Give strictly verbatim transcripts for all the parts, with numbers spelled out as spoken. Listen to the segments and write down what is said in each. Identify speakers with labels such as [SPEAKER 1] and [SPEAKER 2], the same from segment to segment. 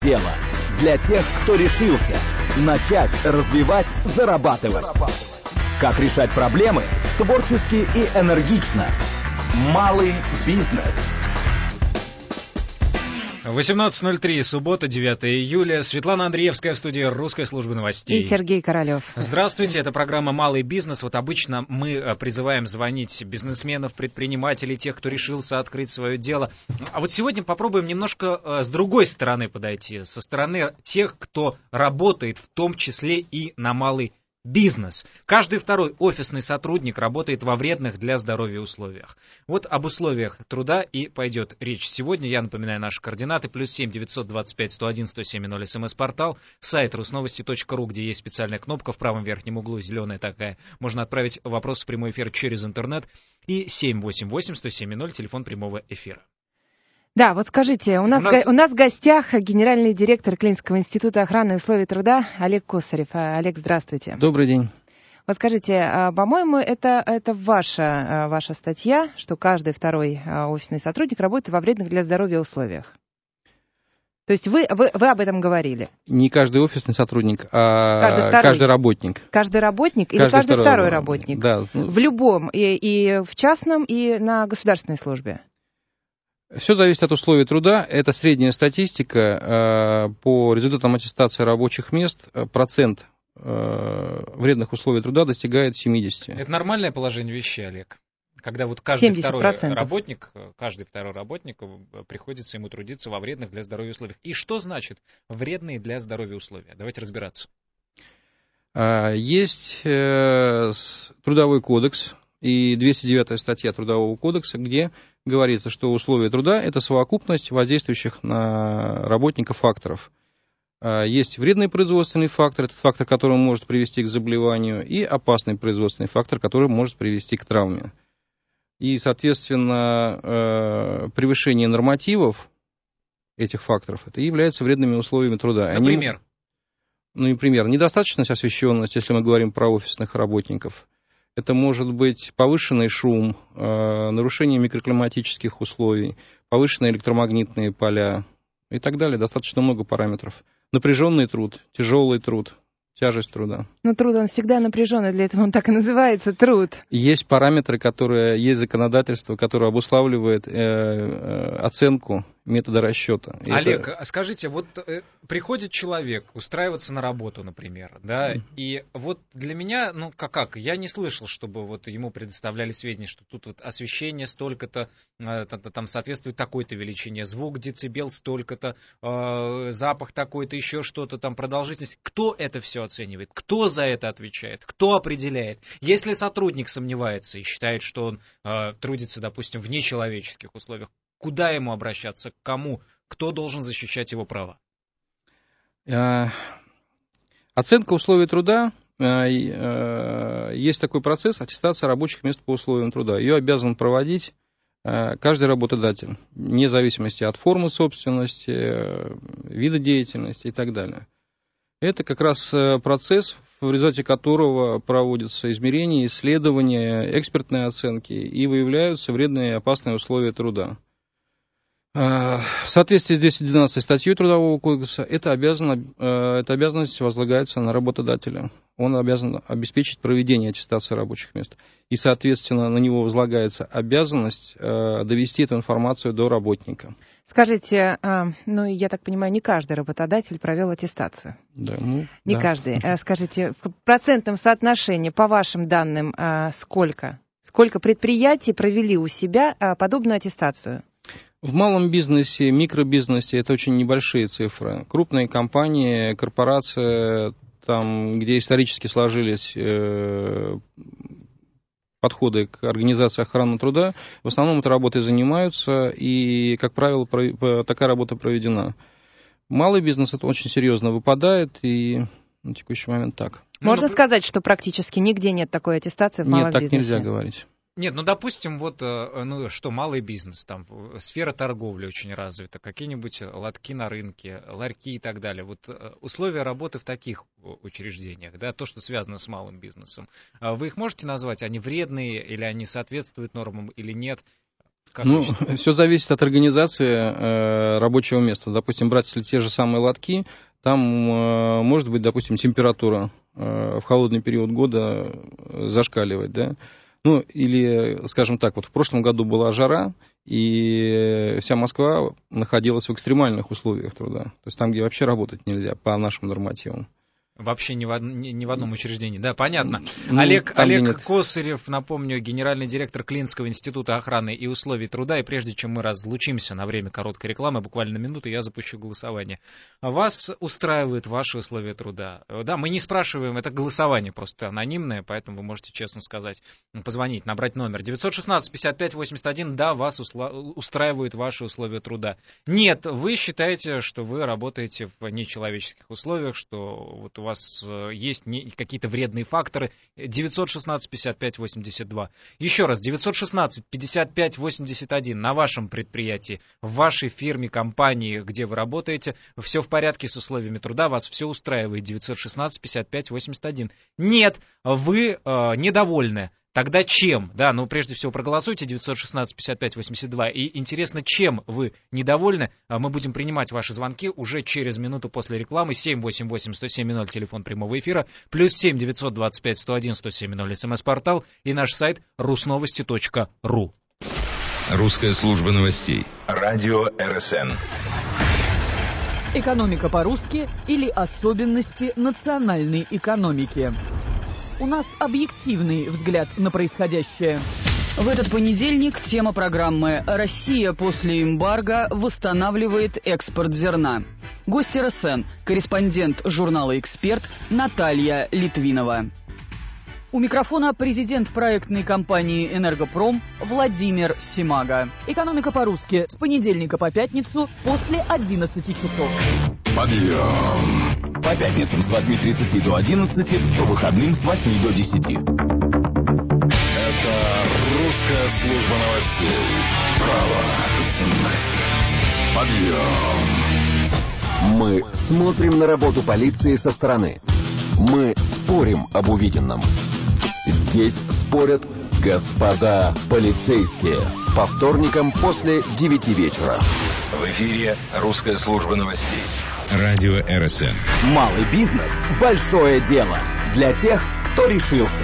[SPEAKER 1] дело. Для тех, кто решился начать, развивать, зарабатывать. Как решать проблемы творчески и энергично. Малый бизнес.
[SPEAKER 2] восемнадцать ноль три, суббота, девятое июля. Светлана Андреевская в студии Русской службы новостей.
[SPEAKER 3] И Сергей Королев.
[SPEAKER 2] Здравствуйте, это программа «Малый бизнес». Вот обычно мы призываем звонить бизнесменов, предпринимателей, тех, кто решился открыть свое дело. А вот сегодня попробуем немножко с другой стороны подойти, со стороны тех, кто работает, в том числе и на малый бизнес. Каждый второй офисный сотрудник работает во вредных для здоровья условиях. Вот об условиях труда и пойдет речь сегодня. Я напоминаю наши координаты. Плюс семь девятьсот двадцать пять сто один сто семь ноль смс-портал, сайт русновости точка ру, где есть специальная кнопка в правом верхнем углу, зеленая такая. Можно отправить вопрос в прямой эфир через интернет. И семь восемь восемь сто семь ноль, телефон прямого эфира.
[SPEAKER 3] Да, вот скажите, у нас, у нас... Го- у нас в гостях генеральный директор Клинского института охраны и условий труда Олег Косарев. Олег, здравствуйте.
[SPEAKER 4] Добрый день.
[SPEAKER 3] Вот скажите, по-моему, это, это ваша, ваша статья, что каждый второй офисный сотрудник работает во вредных для здоровья условиях. То есть вы, вы, вы об этом говорили?
[SPEAKER 4] Не каждый офисный сотрудник, а
[SPEAKER 3] каждый,
[SPEAKER 4] каждый работник.
[SPEAKER 3] Каждый работник или
[SPEAKER 4] каждый,
[SPEAKER 3] каждый второй, второй
[SPEAKER 4] работник?
[SPEAKER 3] работник?
[SPEAKER 4] Да.
[SPEAKER 3] В любом, и, и в частном, и на государственной службе?
[SPEAKER 4] Все зависит от условий труда. Это средняя статистика. По результатам аттестации рабочих мест процент вредных условий труда достигает семьдесят.
[SPEAKER 2] Это нормальное положение вещей, Олег? Когда вот каждый второй работник, каждый второй работник приходится ему трудиться во вредных для здоровья условиях. И что значит вредные для здоровья условия? Давайте разбираться.
[SPEAKER 4] Есть трудовой кодекс и двести девятая статья Трудового кодекса, где говорится, что условия труда – это совокупность воздействующих на работника факторов. Есть вредный производственный фактор, это фактор, который может привести к заболеванию, и опасный производственный фактор, который может привести к травме. И, соответственно, превышение нормативов этих факторов, это является вредными условиями труда.
[SPEAKER 2] Например?
[SPEAKER 4] Они, ну, например, недостаточность освещенности, если мы говорим про офисных работников. Это может быть повышенный шум, нарушение микроклиматических условий, повышенные электромагнитные поля и так далее. Достаточно много параметров. Напряженный труд, тяжелый труд, тяжесть труда.
[SPEAKER 3] Но труд, он всегда напряженный, для этого он так и называется, труд.
[SPEAKER 4] Есть параметры, которые, есть законодательство, которое обуславливает э, э, оценку метода расчета.
[SPEAKER 2] Олег,
[SPEAKER 4] это...
[SPEAKER 2] скажите, вот э, приходит человек устраиваться на работу, например, да, mm. и вот для меня, ну как, как, я не слышал, чтобы вот ему предоставляли сведения, что тут вот освещение столько-то, э, там соответствует такой-то величине, звук, децибел столько-то, э, запах такой-то, еще что-то там, продолжительность. Кто это все оценивает? Кто за это отвечает? Кто определяет? Если сотрудник сомневается и считает, что он э, трудится, допустим, в нечеловеческих условиях, куда ему обращаться, к кому, кто должен защищать его права?
[SPEAKER 4] Оценка условий труда, есть такой процесс, аттестация рабочих мест по условиям труда. Ее обязан проводить каждый работодатель, вне зависимости от формы собственности, вида деятельности и так далее. Это как раз процесс, в результате которого проводятся измерения, исследования, экспертные оценки и выявляются вредные и опасные условия труда. В соответствии с двести двенадцатой статьей Трудового кодекса эта обязанность, эта обязанность возлагается на работодателя. Он обязан обеспечить проведение аттестации рабочих мест. И, соответственно, на него возлагается обязанность довести эту информацию до работника.
[SPEAKER 3] Скажите, ну, я так понимаю, не каждый работодатель провел аттестацию.
[SPEAKER 4] Да, ну,
[SPEAKER 3] не
[SPEAKER 4] да.
[SPEAKER 3] каждый. Скажите, в процентном соотношении, по вашим данным, сколько? Сколько предприятий провели у себя подобную аттестацию?
[SPEAKER 4] В малом бизнесе, микробизнесе это очень небольшие цифры. Крупные компании, корпорации, там, где исторически сложились э, подходы к организации охраны труда, в основном этой работой занимаются, и, как правило, про, такая работа проведена. Малый бизнес это очень серьезно выпадает, и на текущий момент так.
[SPEAKER 3] Можно
[SPEAKER 2] ну,
[SPEAKER 3] сказать, что практически нигде нет такой аттестации в малом
[SPEAKER 4] нет, так
[SPEAKER 3] бизнесе?
[SPEAKER 4] Нельзя говорить.
[SPEAKER 2] Нет, ну, допустим, вот, ну, что, малый бизнес, там, сфера торговли очень развита, какие-нибудь лотки на рынке, ларьки и так далее. Вот условия работы в таких учреждениях, да, то, что связано с малым бизнесом. Вы их можете назвать, они вредные или они соответствуют нормам или нет? Как
[SPEAKER 4] ну, все зависит от организации э, рабочего места. Допустим, брать если те же самые лотки, там э, может быть, допустим, температура э, в холодный период года зашкаливать, да. Ну, или, скажем так, вот в прошлом году была жара, и вся Москва находилась в экстремальных условиях труда. То есть там, где вообще работать нельзя по нашим нормативам.
[SPEAKER 2] Вообще ни в, од... ни в одном учреждении, да, понятно.
[SPEAKER 4] Ну,
[SPEAKER 2] Олег,
[SPEAKER 4] там,
[SPEAKER 2] Олег Косарев, напомню, генеральный директор Клинского института охраны и условий труда. И прежде чем мы разлучимся на время короткой рекламы, буквально на минуту, я запущу голосование. Вас устраивают ваши условия труда? Да, мы не спрашиваем, это голосование просто анонимное, поэтому вы можете честно сказать, позвонить, набрать номер девятьсот шестнадцать пятьдесят пять восемьдесят один. Да, вас усла... устраивают ваши условия труда. Нет, вы считаете, что вы работаете в нечеловеческих условиях, что вот у вас есть какие-то вредные факторы. девятьсот шестнадцать пятьдесят пять восемьдесят два. Еще раз, девятьсот шестнадцать пятьдесят пять восемьдесят один. На вашем предприятии, в вашей фирме, компании, где вы работаете, все в порядке с условиями труда, вас все устраивает. девятьсот шестнадцать пятьдесят пять восемьдесят один. Нет, вы э, недовольны. Тогда чем? Да, ну прежде всего проголосуйте девятьсот шестнадцать пятьдесят пять восемьдесят два. И интересно, чем вы недовольны? Мы будем принимать ваши звонки уже через минуту после рекламы. семь восемь восемь сто семь ноль, телефон прямого эфира. Плюс семь девятьсот двадцать пять сто один сто семь ноль, смс-портал. И наш сайт русновости точка ру.
[SPEAKER 5] Русская служба новостей. Радио эр эс эн.
[SPEAKER 6] Экономика по-русски или особенности национальной экономики. У нас объективный взгляд на происходящее. В этот понедельник тема программы «Россия после эмбарго восстанавливает экспорт зерна». Гость эр эс эн, корреспондент журнала «Эксперт» Наталья Литвинова. У микрофона президент проектной компании «Энергопром» Владимир Симага. Экономика по-русски с понедельника по пятницу после одиннадцати часов.
[SPEAKER 1] Подъем! По пятницам с восьми тридцати до одиннадцати, по выходным с восьми до десяти.
[SPEAKER 5] Это русская служба новостей.
[SPEAKER 1] Право знать. Подъем!
[SPEAKER 7] Мы смотрим на работу полиции со стороны. Мы спорим об увиденном. Здесь спорят господа полицейские. По вторникам после девяти вечера.
[SPEAKER 5] В эфире русская служба новостей. Радио эр эс эн.
[SPEAKER 1] Малый бизнес – большое дело. Для тех, кто решился.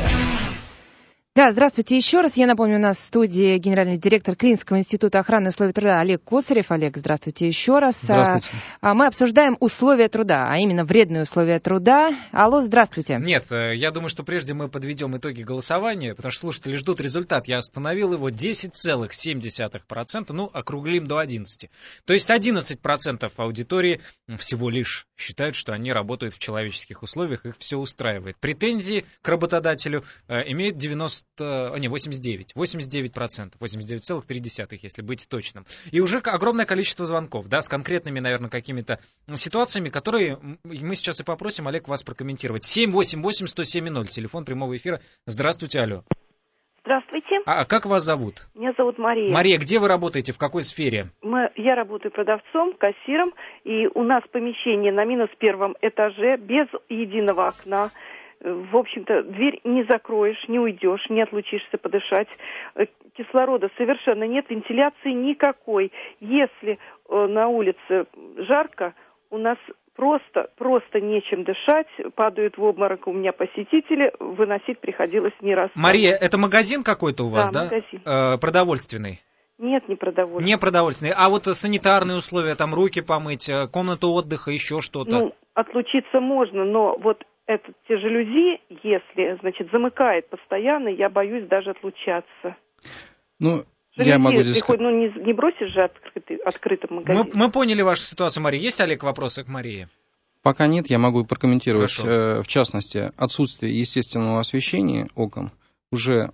[SPEAKER 3] Да, здравствуйте еще раз. Я напомню, у нас в студии генеральный директор Клинского института охраны и условий труда Олег Косарев. Олег, здравствуйте еще раз.
[SPEAKER 4] Здравствуйте.
[SPEAKER 3] Мы обсуждаем условия труда, а именно вредные условия труда. Алло, здравствуйте.
[SPEAKER 2] Нет, я думаю, что прежде мы подведем итоги голосования, потому что слушатели ждут результат. Я остановил его десять целых семь десятых процента, ну, округлим до одиннадцати. То есть одиннадцать процентов аудитории всего лишь считают, что они работают в человеческих условиях, их все устраивает. Претензии к работодателю э, имеют девяносто, не, восемьдесят девять, восемьдесят девять процентов, восемьдесят девять целых три десятых, если быть точным. И уже огромное количество звонков, да, с конкретными, наверное, какими-то ситуациями, которые мы сейчас и попросим, Олег, вас прокомментировать. семь восемь восемь сто семь ноль, телефон прямого эфира. Здравствуйте, алло.
[SPEAKER 8] Здравствуйте.
[SPEAKER 2] А как вас зовут?
[SPEAKER 8] Меня зовут Мария.
[SPEAKER 2] Мария, где вы работаете, в какой сфере?
[SPEAKER 8] Мы, я работаю продавцом, кассиром, и у нас помещение на минус первом этаже, без единого окна. В общем-то, дверь не закроешь, не уйдешь, не отлучишься подышать. Кислорода совершенно нет, вентиляции никакой. Если на улице жарко, у нас просто, просто нечем дышать, падают в обморок у меня посетители, выносить приходилось не раз.
[SPEAKER 2] Мария, это магазин какой-то у вас, да?
[SPEAKER 8] Да, магазин.
[SPEAKER 2] Э, продовольственный?
[SPEAKER 8] Нет, не продовольственный.
[SPEAKER 2] Не продовольственный. А вот санитарные условия, там руки помыть, комнату отдыха, еще что-то?
[SPEAKER 8] Ну, отлучиться можно, но вот это, те жалюзи, если, значит, замыкает постоянно, я боюсь даже отлучаться.
[SPEAKER 4] Ну,
[SPEAKER 8] жалюзи
[SPEAKER 4] я могу здесь...
[SPEAKER 8] Приход... Ну, не, не бросишь же открытый, открытым магазином.
[SPEAKER 2] Мы, мы поняли вашу ситуацию, Мария. Есть, Олег, вопросы к Марии?
[SPEAKER 4] Пока нет, я могу прокомментировать.
[SPEAKER 2] Хорошо.
[SPEAKER 4] В частности, отсутствие естественного освещения окон уже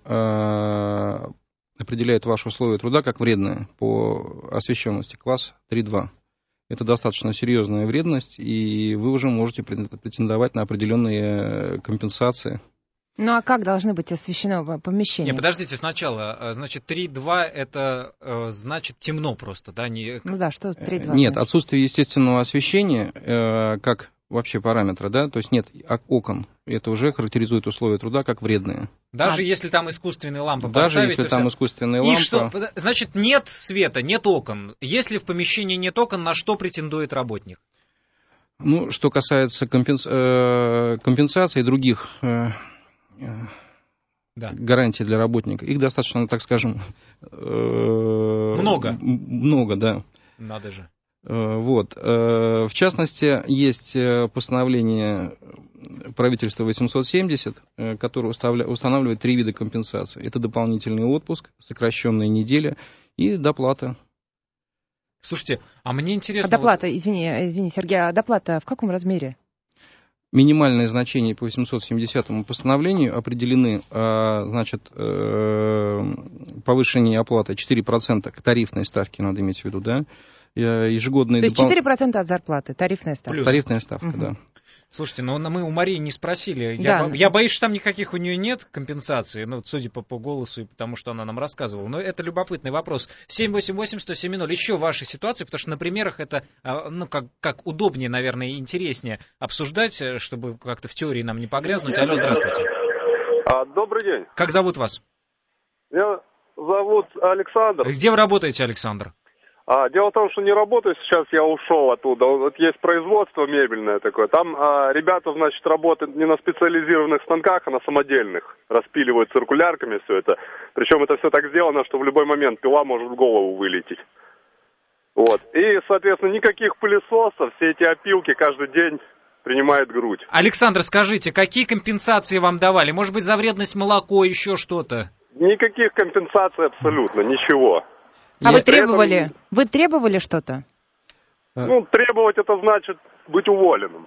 [SPEAKER 4] э, определяет ваши условия труда как вредные по освещенности, класс три-два. Это достаточно серьезная вредность, и вы уже можете претендовать на определенные компенсации.
[SPEAKER 3] Ну а как должны быть освещено помещение?
[SPEAKER 2] Не, подождите, сначала. Значит, три-два это э, значит темно просто, да? Не...
[SPEAKER 3] Ну да, что три-два?
[SPEAKER 4] Нет, отсутствие естественного освещения, э, как вообще параметра, да, то есть нет окон. Это уже характеризует условия труда как вредные.
[SPEAKER 2] Даже
[SPEAKER 3] а.
[SPEAKER 2] если там искусственные лампы
[SPEAKER 4] Даже
[SPEAKER 2] поставить...
[SPEAKER 4] если там
[SPEAKER 2] все...
[SPEAKER 4] искусственные
[SPEAKER 2] И
[SPEAKER 4] лампы...
[SPEAKER 2] что, значит, нет света, нет окон. Если в помещении нет окон, на что претендует работник?
[SPEAKER 4] Ну, что касается компенс... компенсации и других да. гарантий для работника, их достаточно, так скажем...
[SPEAKER 2] Много?
[SPEAKER 4] Много, да.
[SPEAKER 2] Надо же.
[SPEAKER 4] Вот. В частности, есть постановление правительства восемьсот семьдесят, которое устанавливает три вида компенсации. Это дополнительный отпуск, сокращенная неделя и доплата.
[SPEAKER 2] Слушайте, а мне интересно...
[SPEAKER 3] А доплата, вот... извини, извини, Сергей, а доплата в каком размере?
[SPEAKER 4] Минимальные значения по восемьсот семидесятому постановлению определены, значит, повышение оплаты четыре процента к тарифной ставке, надо иметь в виду, да, ежегодные...
[SPEAKER 3] То есть четыре процента от зарплаты, тарифная ставка.
[SPEAKER 2] Плюс.
[SPEAKER 4] Тарифная ставка, угу. да.
[SPEAKER 2] Слушайте, ну мы у Марии не спросили.
[SPEAKER 3] Да.
[SPEAKER 2] Я, я боюсь, что там никаких у нее нет компенсаций, ну, судя по, по голосу и потому, что она нам рассказывала. Но это любопытный вопрос. семь восемь восемь сто семь ноль. Еще ваши ситуации, потому что на примерах это, ну, как, как удобнее, наверное, и интереснее обсуждать, чтобы как-то в теории нам не погрязнуть. Алло, здравствуйте.
[SPEAKER 9] А, добрый день.
[SPEAKER 2] Как зовут вас?
[SPEAKER 9] Меня зовут Александр.
[SPEAKER 2] Где вы работаете, Александр?
[SPEAKER 9] А, дело в том, что не работаю сейчас, я ушел оттуда. Вот есть производство мебельное такое. Там а, ребята, значит, работают не на специализированных станках, а на самодельных. Распиливают циркулярками все это. Причем это все так сделано, что в любой момент пила может в голову вылететь. Вот. И, соответственно, никаких пылесосов, все эти опилки каждый день принимает грудь.
[SPEAKER 2] Александр, скажите, какие компенсации вам давали? Может быть, за вредность молоко, еще что-то?
[SPEAKER 9] Никаких компенсаций абсолютно, ничего.
[SPEAKER 3] А
[SPEAKER 9] Нет,
[SPEAKER 3] вы требовали?
[SPEAKER 9] этом...
[SPEAKER 3] Вы требовали что-то?
[SPEAKER 9] Ну, требовать это значит быть уволенным.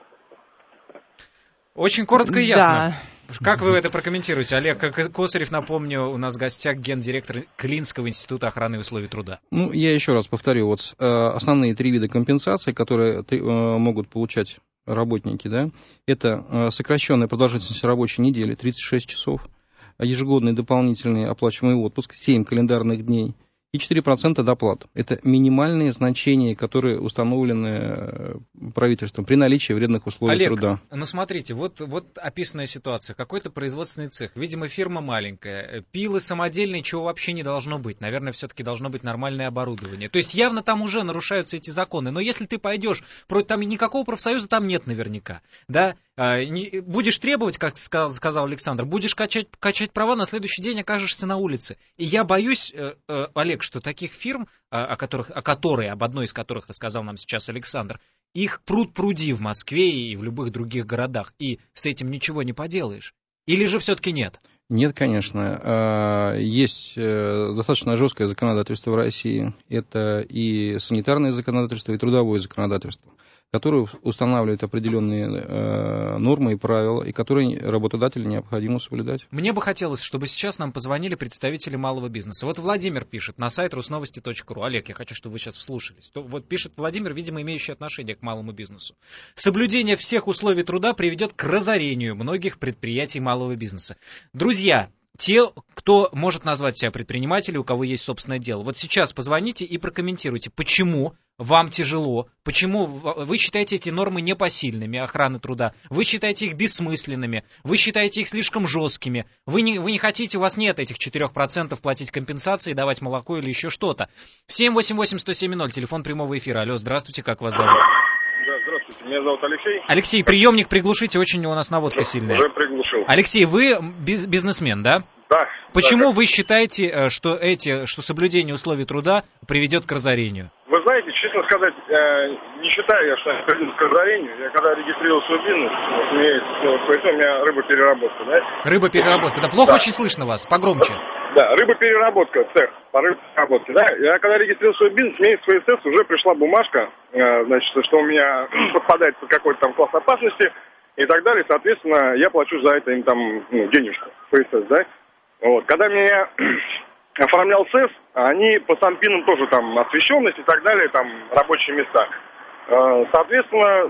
[SPEAKER 2] Очень коротко и ясно.
[SPEAKER 3] Да.
[SPEAKER 2] Как вы это прокомментируете? Олег Косарев, напомню, у нас в гостях гендиректор Клинского института охраны и условий труда.
[SPEAKER 4] Ну, я еще раз повторю, вот основные три вида компенсации, которые могут получать работники, да, это сокращенная продолжительность рабочей недели, тридцать шесть часов, ежегодный дополнительный оплачиваемый отпуск, семь календарных дней, и четыре процента доплат. Это минимальные значения, которые установлены правительством при наличии вредных условий
[SPEAKER 2] Олег,
[SPEAKER 4] труда.
[SPEAKER 2] Ну смотрите, вот, вот описанная ситуация. Какой-то производственный цех. Видимо, фирма маленькая. Пилы самодельные, чего вообще не должно быть. Наверное, все-таки должно быть нормальное оборудование. То есть явно там уже нарушаются эти законы. Но если ты пойдешь, там никакого профсоюза там нет наверняка. Да? Будешь требовать, как сказал Александр, будешь качать, качать права, на следующий день окажешься на улице. И я боюсь, Олег, что таких фирм, о которых, о которой, об одной из которых рассказал нам сейчас Александр, их пруд-пруди в Москве и в любых других городах, и с этим ничего не поделаешь. Или же все-таки нет?
[SPEAKER 4] Нет, конечно. Есть достаточно жесткое законодательство в России. Это и санитарное законодательство, и трудовое законодательство, которые устанавливают определенные э, нормы и правила, и которые работодателю необходимо соблюдать.
[SPEAKER 2] Мне бы хотелось, чтобы сейчас нам позвонили представители малого бизнеса. Вот Владимир пишет на сайт русновости точка ру. Олег, я хочу, чтобы вы сейчас вслушались. То, вот пишет Владимир, видимо, имеющий отношение к малому бизнесу. Соблюдение всех условий труда приведет к разорению многих предприятий малого бизнеса. Друзья, те, кто может назвать себя предпринимателем, у кого есть собственное дело. Вот сейчас позвоните и прокомментируйте, почему вам тяжело, почему вы считаете эти нормы непосильными охраны труда, вы считаете их бессмысленными, вы считаете их слишком жесткими, вы не, вы не хотите, у вас нет этих четыре процента платить компенсации, давать молоко или еще что-то. семь восемь восемь сто семь ноль, телефон прямого эфира. Алло, здравствуйте, как вас зовут?
[SPEAKER 9] Да, здравствуйте, меня зовут Алексей.
[SPEAKER 2] Алексей, приемник приглушите, очень у нас наводка сильная.
[SPEAKER 9] Уже приглушил.
[SPEAKER 2] Алексей, вы биз- бизнесмен, да?
[SPEAKER 9] Да.
[SPEAKER 2] Почему
[SPEAKER 9] да,
[SPEAKER 2] вы считаете, что, эти, что соблюдение условий труда приведет к разорению?
[SPEAKER 9] Вы знаете, честно сказать, не считаю я, что это приведет к разорению. Я когда регистрировал свой бизнес, вот, у меня есть, у меня рыбопереработка, да?
[SPEAKER 2] Рыбопереработка, да, плохо
[SPEAKER 9] да.
[SPEAKER 2] очень слышно вас, погромче.
[SPEAKER 9] Да, рыбопереработка, цех по рыбопереработке, да. Я когда регистрировал свой бизнес, мне из ФСС уже пришла бумажка, значит, что у меня подпадает под какой-то там класс опасности и так далее. Соответственно, я плачу за это им там ну, денежку, ФСС, да. Вот. Когда меня оформлял СЭС, они по санпинам тоже там освещенность и так далее, там рабочие места. Соответственно,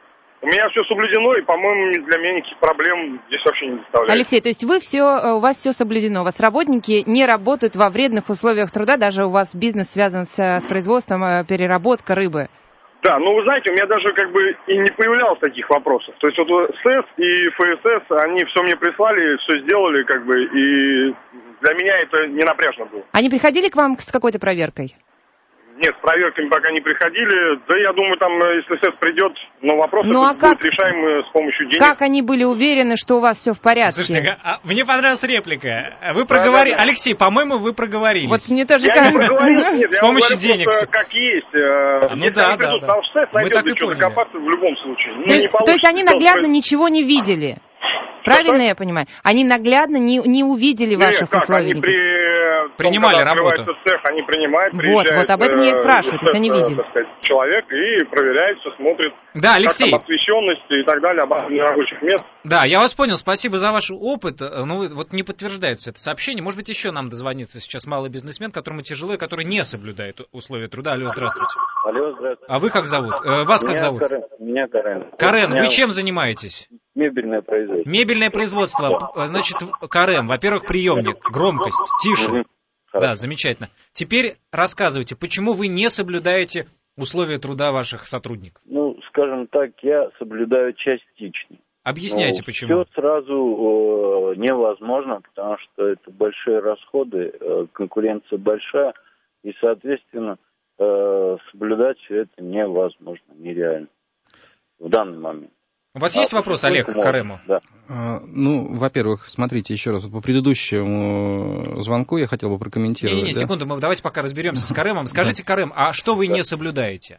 [SPEAKER 9] у меня все соблюдено, и, по-моему, для меня никаких проблем здесь вообще не доставляет.
[SPEAKER 3] Алексей, то есть вы все, у вас все соблюдено, у вас работники не работают во вредных условиях труда, даже у вас бизнес связан с, с производством, переработка рыбы?
[SPEAKER 9] Да, ну вы знаете, у меня даже как бы и не появлялось таких вопросов. То есть вот СЭС и ФСС, они все мне прислали, все сделали, как бы, и для меня это не напряжно было.
[SPEAKER 3] Они приходили к вам с какой-то проверкой?
[SPEAKER 9] Нет, с проверками пока не приходили. Да, я думаю, там, если СЭС придет, но вопрос
[SPEAKER 3] ну, а
[SPEAKER 9] будет
[SPEAKER 3] как...
[SPEAKER 9] решаем с помощью денег.
[SPEAKER 3] Как они были уверены, что у вас все в порядке?
[SPEAKER 2] Слушайте, а, мне понравилась реплика. Вы проговорили... Да, да, да. Алексей, по-моему, вы проговорились.
[SPEAKER 3] Вот мне тоже
[SPEAKER 9] я
[SPEAKER 3] кажется.
[SPEAKER 9] Не проговорился, нет,
[SPEAKER 2] с помощью денег.
[SPEAKER 9] Просто, как есть.
[SPEAKER 2] Ну
[SPEAKER 9] если
[SPEAKER 2] да,
[SPEAKER 9] они придут,
[SPEAKER 2] да,
[SPEAKER 9] там
[SPEAKER 2] да.
[SPEAKER 9] СЭС найдет, для чего докопаться в любом случае.
[SPEAKER 3] То, ну, есть, то есть они наглядно ничего не видели? Правильно я понимаю? Они наглядно не, не увидели
[SPEAKER 9] Нет,
[SPEAKER 3] ваших
[SPEAKER 9] как,
[SPEAKER 3] условий?
[SPEAKER 9] Они при...
[SPEAKER 2] Принимали
[SPEAKER 9] том,
[SPEAKER 2] работу.
[SPEAKER 9] Цех, они принимают,
[SPEAKER 3] вот, вот об этом я и спрашиваю, то есть они видели.
[SPEAKER 9] Так сказать, человек и проверяет, все смотрит.
[SPEAKER 2] Да, Алексей.
[SPEAKER 9] Как там освещенность и так далее, оборудование рабочих мест.
[SPEAKER 2] Да, я вас понял, спасибо за ваш опыт. Ну, вот не подтверждается это сообщение. Может быть, еще нам дозвонится сейчас малый бизнесмен, которому тяжело и который не соблюдает условия труда. Алло, здравствуйте.
[SPEAKER 10] Алло, здравствуйте.
[SPEAKER 2] А вы как зовут? Э, вас
[SPEAKER 10] меня
[SPEAKER 2] как зовут?
[SPEAKER 10] Карен. Меня Карен.
[SPEAKER 2] Карен,
[SPEAKER 10] меня...
[SPEAKER 2] вы чем занимаетесь?
[SPEAKER 10] Мебельное производство.
[SPEAKER 2] Мебельное производство. Значит, Карен, во-первых, приемник, громкость, тише.
[SPEAKER 10] Угу.
[SPEAKER 2] Да, замечательно. Теперь рассказывайте, почему вы не соблюдаете условия труда ваших сотрудников?
[SPEAKER 10] Ну, скажем так, я соблюдаю частично.
[SPEAKER 2] Объясняйте,
[SPEAKER 10] ну,
[SPEAKER 2] почему.
[SPEAKER 10] Все сразу э, невозможно, потому что это большие расходы, э, конкуренция большая, и, соответственно, э, соблюдать все это невозможно, нереально в данный момент.
[SPEAKER 2] У вас
[SPEAKER 10] а
[SPEAKER 2] есть вопрос, Олег, к Карему?
[SPEAKER 10] Да.
[SPEAKER 4] А, ну, во-первых, смотрите, еще раз, вот по предыдущему звонку я хотел бы прокомментировать.
[SPEAKER 2] Не-не,
[SPEAKER 4] да?
[SPEAKER 2] секунду, мы давайте пока разберемся с Каремом. Скажите, Карем, а что вы
[SPEAKER 10] да.
[SPEAKER 2] не соблюдаете?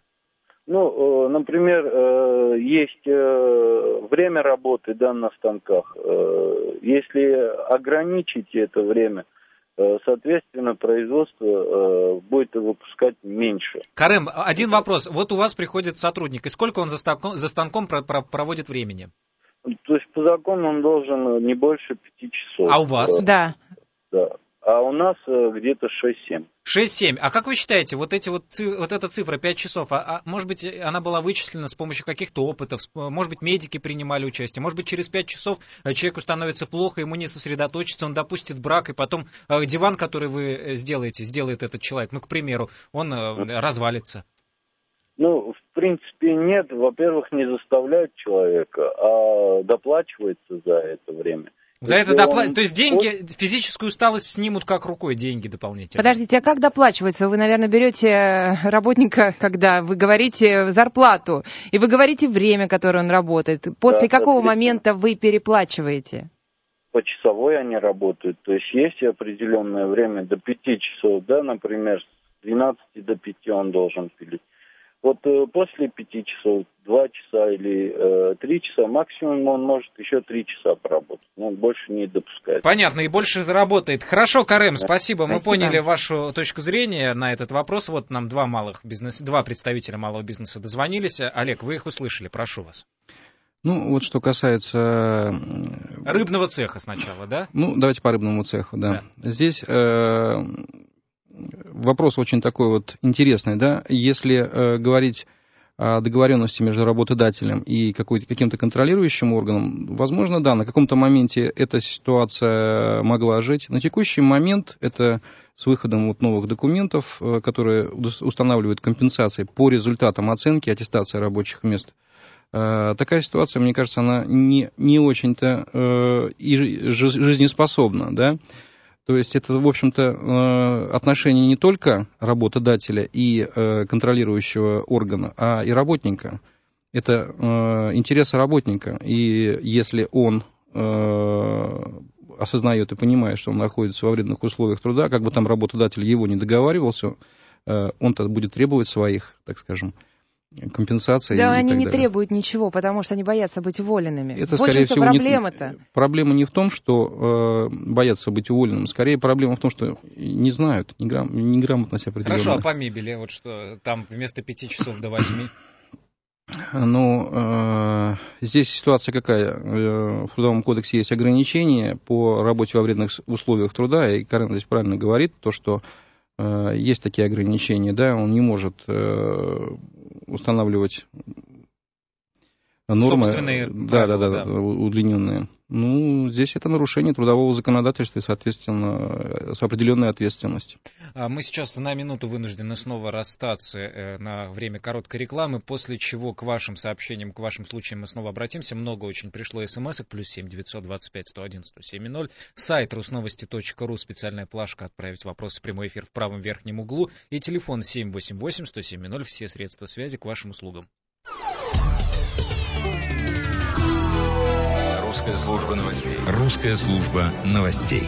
[SPEAKER 10] Ну, например, есть время работы, да, на станках. Если ограничить это время, соответственно, производство будет выпускать меньше.
[SPEAKER 2] Карем, один вопрос. Вот у вас приходит сотрудник, и сколько он за станком, за станком проводит времени?
[SPEAKER 10] То есть по закону он должен не больше пяти часов.
[SPEAKER 2] А у вас?
[SPEAKER 3] Да.
[SPEAKER 10] Да. А у нас где-то шесть-семь.
[SPEAKER 2] шесть-семь. А как вы считаете, вот, эти вот, вот эта цифра пять часов, а, а может быть, она была вычислена с помощью каких-то опытов, может быть, медики принимали участие, может быть, через пять часов человеку становится плохо, ему не сосредоточиться, он допустит брак, и потом диван, который вы сделаете, сделает этот человек, ну, к примеру, он развалится.
[SPEAKER 10] Ну, в принципе, нет. Во-первых, не заставляют человека, а доплачивается за это время.
[SPEAKER 2] За это доплачивают. То есть деньги, физическую усталость снимут как рукой, деньги дополнительные.
[SPEAKER 3] Подождите, а как доплачивается? Вы, наверное, берете работника, когда вы говорите зарплату, и вы говорите время, которое он работает. После да, какого момента вы переплачиваете?
[SPEAKER 10] Почасовой они работают. То есть есть определенное время до пяти часов, да, например, с двенадцати до пяти он должен пилить. Вот э, после пяти часов, два часа или э, три часа, максимум он может еще три часа поработать. Но больше не допускает.
[SPEAKER 2] Понятно, и больше заработает. Хорошо, Карем,
[SPEAKER 10] да.
[SPEAKER 2] спасибо. Мы
[SPEAKER 3] спасибо.
[SPEAKER 2] поняли вашу точку зрения на этот вопрос. Вот нам два малых бизнес, два представителя малого бизнеса дозвонились. Олег, вы их услышали, прошу вас.
[SPEAKER 4] Ну, вот что касается...
[SPEAKER 2] Рыбного цеха сначала, да?
[SPEAKER 4] Ну, давайте по рыбному цеху, да. да. Здесь... Э... Вопрос очень такой вот интересный, да, если э, говорить о договоренности между работодателем и каким-то контролирующим органом, возможно, да, на каком-то моменте эта ситуация могла жить. На текущий момент это с выходом вот новых документов, э, которые устанавливают компенсации по результатам оценки, аттестации рабочих мест. Э, такая ситуация, мне кажется, она не, не очень-то э, и жизнеспособна, да. То есть это, в общем-то, отношение не только работодателя и контролирующего органа, а и работника. Это интересы работника. И если он осознает и понимает, что он находится во вредных условиях труда, как бы там работодатель его не договаривался, он-то будет требовать своих, так скажем, компенсации.
[SPEAKER 3] Да,
[SPEAKER 4] и
[SPEAKER 3] они
[SPEAKER 4] так
[SPEAKER 3] не
[SPEAKER 4] далее.
[SPEAKER 3] требуют ничего, потому что они боятся быть уволенными.
[SPEAKER 4] Это,
[SPEAKER 3] вот
[SPEAKER 4] скорее всего,
[SPEAKER 3] проблема-то.
[SPEAKER 4] Не, проблема не в том, что э, боятся быть уволенным, скорее проблема в том, что не знают, неграм, неграмотно себя определенно.
[SPEAKER 2] Хорошо, а по мебели, вот что там вместо пяти часов до восьми?
[SPEAKER 4] Ну, э, здесь ситуация какая? Э, в Трудовом кодексе есть ограничения по работе во вредных условиях труда, и Карен здесь правильно говорит, то, что э, есть такие ограничения, да, он не может э, устанавливать нормы,
[SPEAKER 2] собственные
[SPEAKER 4] да,
[SPEAKER 2] правила,
[SPEAKER 4] да, да,
[SPEAKER 2] да.
[SPEAKER 4] удлиненные. Ну, здесь это нарушение трудового законодательства и, соответственно, с определенной ответственностью.
[SPEAKER 2] Мы сейчас на минуту вынуждены снова расстаться на время короткой рекламы, после чего к вашим сообщениям, к вашим случаям мы снова обратимся. Много очень пришло смс-ок, плюс семь девятьсот двадцать пять сто один сто семь ноль. Сайт русновости точка ру, специальная плашка «Отправить вопросы», прямой эфир в правом верхнем углу. И телефон семь восемь восемь сто семь ноль. Все средства связи к вашим услугам.
[SPEAKER 5] Русская служба новостей. Русская служба новостей.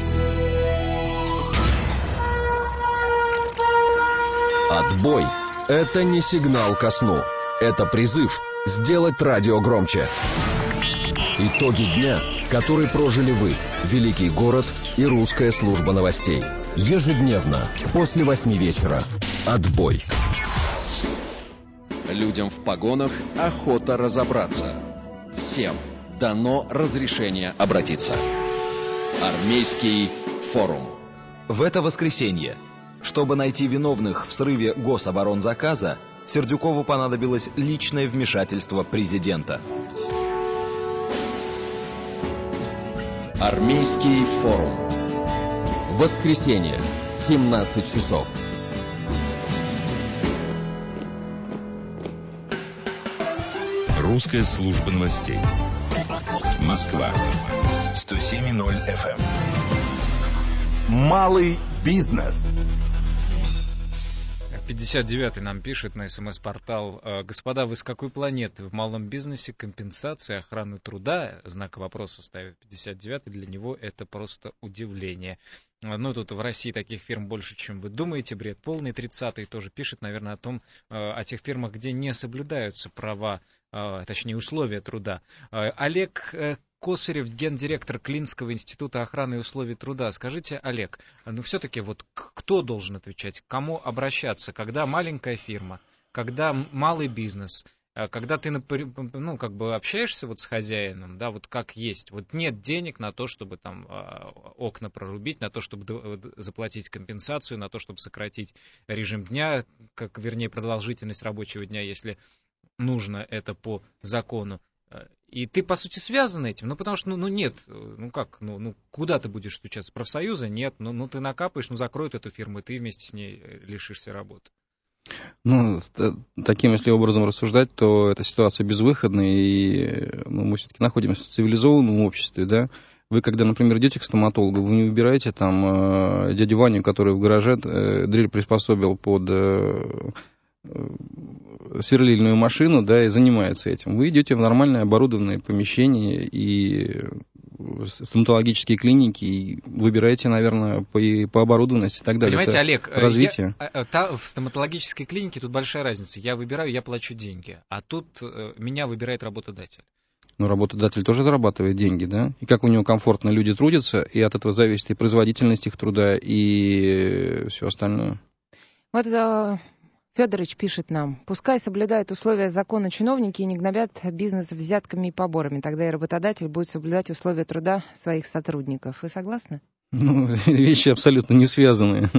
[SPEAKER 7] Отбой – это не сигнал ко сну. Это призыв сделать радио громче. Итоги дня, который прожили вы, великий город и русская служба новостей. Ежедневно, после восьми вечера. Отбой. Людям в погонах охота разобраться. Всем дано разрешение обратиться. Армейский форум.
[SPEAKER 1] В это воскресенье, чтобы найти виновных в срыве гособоронзаказа, Сердюкову понадобилось личное вмешательство президента.
[SPEAKER 7] Армейский форум. Воскресенье, семнадцать часов.
[SPEAKER 5] Русская служба новостей. Москва. сто семь и ноль эф эм.
[SPEAKER 1] Малый бизнес.
[SPEAKER 2] пятьдесят девятый нам пишет на смс-портал: господа, вы с какой планеты? В малом бизнесе компенсация охраны труда? Знак вопроса ставит пятьдесят девятый. Для него это просто удивление. Ну, тут в России таких фирм больше, чем вы думаете. Бред полный. тридцатый тоже пишет, наверное, о том, о тех фирмах, где не соблюдаются права, точнее, условия труда. Олег Косарев, гендиректор Клинского института охраны и условий труда. Скажите, Олег, ну все-таки вот кто должен отвечать, к кому обращаться, когда маленькая фирма, когда малый бизнес, когда ты, ну, как бы общаешься вот с хозяином, да, вот как есть, вот нет денег на то, чтобы там окна прорубить, на то, чтобы заплатить компенсацию, на то, чтобы сократить режим дня, как, вернее, продолжительность рабочего дня, если нужно это по закону. И ты, по сути, связан этим, ну, потому что, ну, ну нет, ну, как, ну, ну, куда ты будешь стучаться? Профсоюза нет, ну, ну, ты накапаешь, ну, закроют эту фирму, и ты вместе с ней лишишься работы.
[SPEAKER 4] Ну, таким, если образом рассуждать, то эта ситуация безвыходная, и ну, мы все-таки находимся в цивилизованном обществе, да. Вы, когда, например, идете к стоматологу, вы не выбираете там э, дядю Ваню, который в гараже э, дрель приспособил под э, сверлильную машину, да, и занимается этим. Вы идете в нормальное оборудованное помещение и стоматологические клиники и выбираете, наверное, по, по оборудованности и так далее.
[SPEAKER 2] Понимаете,
[SPEAKER 4] это
[SPEAKER 2] Олег,
[SPEAKER 4] развитие.
[SPEAKER 2] Я, та, в стоматологической клинике тут большая разница. Я выбираю, я плачу деньги, а тут э, меня выбирает работодатель.
[SPEAKER 4] Ну, работодатель тоже зарабатывает деньги, да? И как у него комфортно люди трудятся, и от этого зависит и производительность их труда, и все остальное.
[SPEAKER 3] Вот это... Федорович пишет нам: пускай соблюдают условия закона чиновники и не гнобят бизнес взятками и поборами. Тогда и работодатель будет соблюдать условия труда своих сотрудников. Вы согласны?
[SPEAKER 4] Ну, вещи абсолютно не связанные.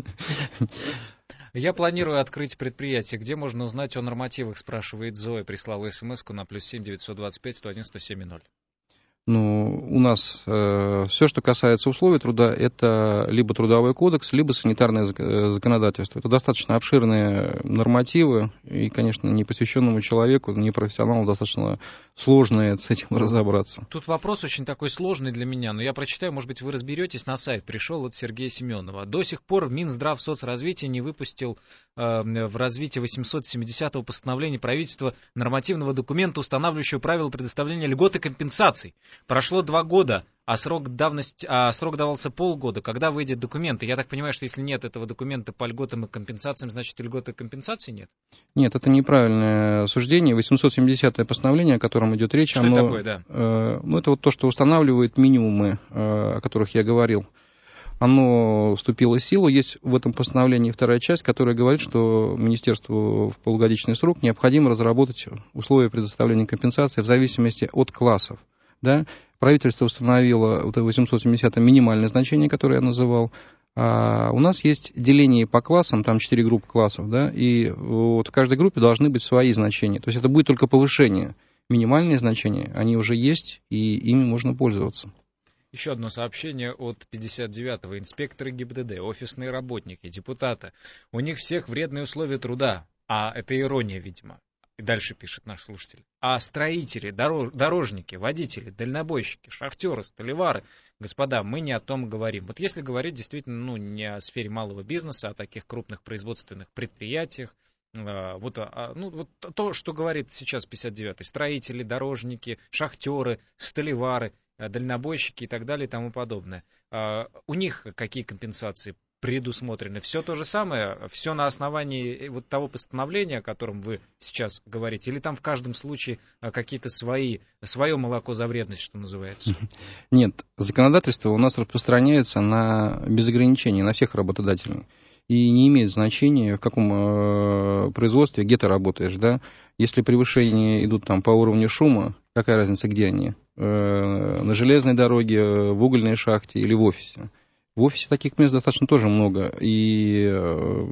[SPEAKER 2] Я планирую открыть предприятие. Где можно узнать о нормативах, спрашивает Зоя. Прислала смс-ку на плюс семь девятьсот двадцать пять сто один сто семь ноль.
[SPEAKER 4] Ну, у нас э, все, что касается условий труда, это либо трудовой кодекс, либо санитарное законодательство. Это достаточно обширные нормативы, и, конечно, непосвященному человеку, непрофессионалу достаточно сложно с этим разобраться.
[SPEAKER 2] Тут вопрос очень такой сложный для меня, но я прочитаю, может быть, вы разберетесь. На сайт пришел от Сергея Семенова. До сих пор Минздравсоцразвитие не выпустил э, в развитии восемьсот семидесятого постановления правительства нормативного документа, устанавливающего правила предоставления льгот и компенсаций. Прошло два года, а срок давности, а срок давался полгода. Когда выйдет документ? Я так понимаю, что если нет этого документа по льготам и компенсациям, значит, и льгот и компенсаций нет? Нет,
[SPEAKER 4] это неправильное суждение. восемьсот семидесятое постановление, о котором идет речь,
[SPEAKER 2] что
[SPEAKER 4] оно,
[SPEAKER 2] это такое, да?
[SPEAKER 4] Э, ну, это вот то, что устанавливает минимумы, э, о которых я говорил. Оно вступило в силу. Есть в этом постановлении вторая часть, которая говорит, что министерству в полугодичный срок необходимо разработать условия предоставления компенсации в зависимости от классов. Да? Правительство установило вот восемьсот семидесятое минимальное значение, которое я называл. А у нас есть деление по классам, там четыре группы классов, да, и вот в каждой группе должны быть свои значения. То есть это будет только повышение. Минимальные значения, они уже есть, и ими можно пользоваться.
[SPEAKER 2] Еще одно сообщение от пятьдесят девятого. Инспекторы ГИБДД, офисные работники, депутаты. У них всех вредные условия труда. А это ирония, видимо. И дальше пишет наш слушатель. А строители, дорож, дорожники, водители, дальнобойщики, шахтеры, столевары, господа, мы не о том говорим. Вот если говорить действительно ну, не о сфере малого бизнеса, а о таких крупных производственных предприятиях, э, вот, а, ну, вот то, что говорит сейчас пятьдесят девятый. Строители, дорожники, шахтеры, столевары, дальнобойщики и так далее и тому подобное. Э, у них какие компенсации предусмотрены? Все то же самое? Все на основании вот того постановления, о котором вы сейчас говорите? Или там в каждом случае какие-то свои, свое молоко за вредность, что называется?
[SPEAKER 4] Нет, законодательство у нас распространяется на, без ограничений на всех работодателей. И не имеет значения, в каком э, производстве, где ты работаешь. Да? Если превышения идут там, по уровню шума, какая разница, где они? Э, на железной дороге, в угольной шахте или в офисе? В офисе таких мест достаточно тоже много, и э,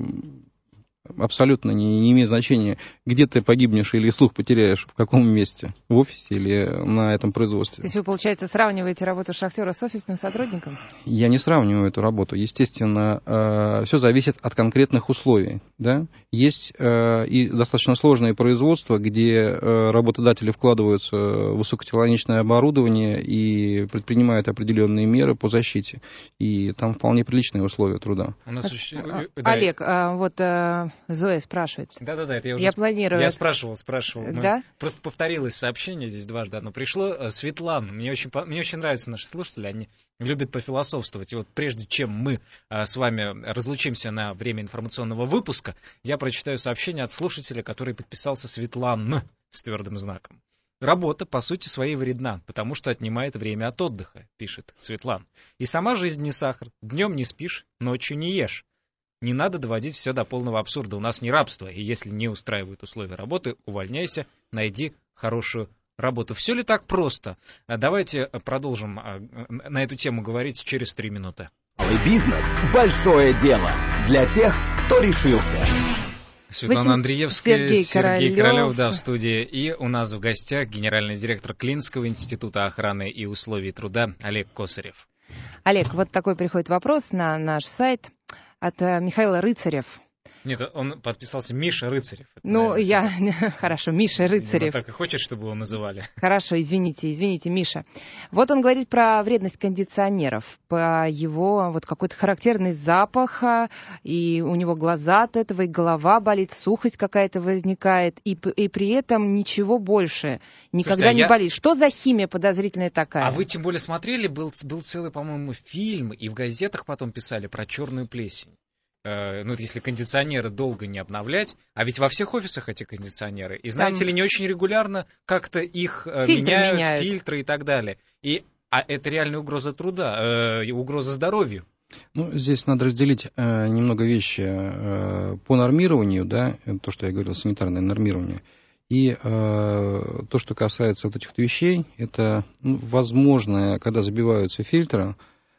[SPEAKER 4] абсолютно не, не имеет значения, где ты погибнешь или слух потеряешь, в каком месте, в офисе или на этом производстве.
[SPEAKER 3] То есть вы, получается, сравниваете работу шахтера с офисным сотрудником?
[SPEAKER 4] Я не сравниваю эту работу. Естественно, э, все зависит от конкретных условий. Да? Есть э, и достаточно сложные производства, где э, работодатели вкладываются в высокотехнологичное оборудование и предпринимают определенные меры по защите. И там вполне приличные условия труда. У нас
[SPEAKER 3] а, еще... Олег, а, вот... А... Зоя спрашивает.
[SPEAKER 2] Да-да-да, это я уже...
[SPEAKER 3] Я планирую.
[SPEAKER 2] Я спрашивал, спрашивал.
[SPEAKER 3] Да?
[SPEAKER 2] Просто повторилось сообщение здесь дважды одно. Пришло Светлана. Мне очень, мне очень нравятся наши слушатели, они любят пофилософствовать. И вот прежде чем мы а, с вами разлучимся на время информационного выпуска, я прочитаю сообщение от слушателя, который подписался Светлан с твердым знаком. Работа, по сути своей, вредна, потому что отнимает время от отдыха, пишет Светлан. И сама жизнь не сахар. Днем не спишь, ночью не ешь. Не надо доводить все до полного абсурда. У нас не рабство, и если не устраивают условия работы, увольняйся, найди хорошую работу. Все ли так просто? Давайте продолжим на эту тему говорить через три минуты.
[SPEAKER 7] Бизнес – большое дело для тех, кто решился.
[SPEAKER 2] Светлана Андреевская, Сергей, Сергей Королев. Королев, да, в студии. И у нас в гостях генеральный директор Клинского института охраны и условий труда Олег Косарев.
[SPEAKER 3] Олег, вот такой приходит вопрос на наш сайт от Михаила Рыцарев.
[SPEAKER 2] Нет, он подписался Миша Рыцарев.
[SPEAKER 3] Ну, я... Хорошо, Миша Рыцарев.
[SPEAKER 2] Он так и хочет, чтобы его называли.
[SPEAKER 3] Хорошо, извините, извините, Миша. Вот он говорит про вредность кондиционеров, по его вот какой-то характерный запах, и у него глаза от этого, и голова болит, сухость какая-то возникает, и, и при этом ничего больше никогда Слушайте, не я... болит. Что за химия подозрительная такая?
[SPEAKER 2] А вы тем более смотрели, был, был целый, по-моему, фильм, и в газетах потом писали про черную плесень. Ну, если кондиционеры долго не обновлять, а ведь во всех офисах эти кондиционеры, и, знаете Там... ли, не очень регулярно как-то их фильтры меняют, меняют, фильтры и так далее. И, а это реальная угроза труда, э, угроза здоровью.
[SPEAKER 4] Ну, здесь надо разделить э, немного вещи э, по нормированию, да, то, что я говорил, санитарное нормирование, и э, то, что касается вот этих вещей, это ну, возможно, когда забиваются фильтры,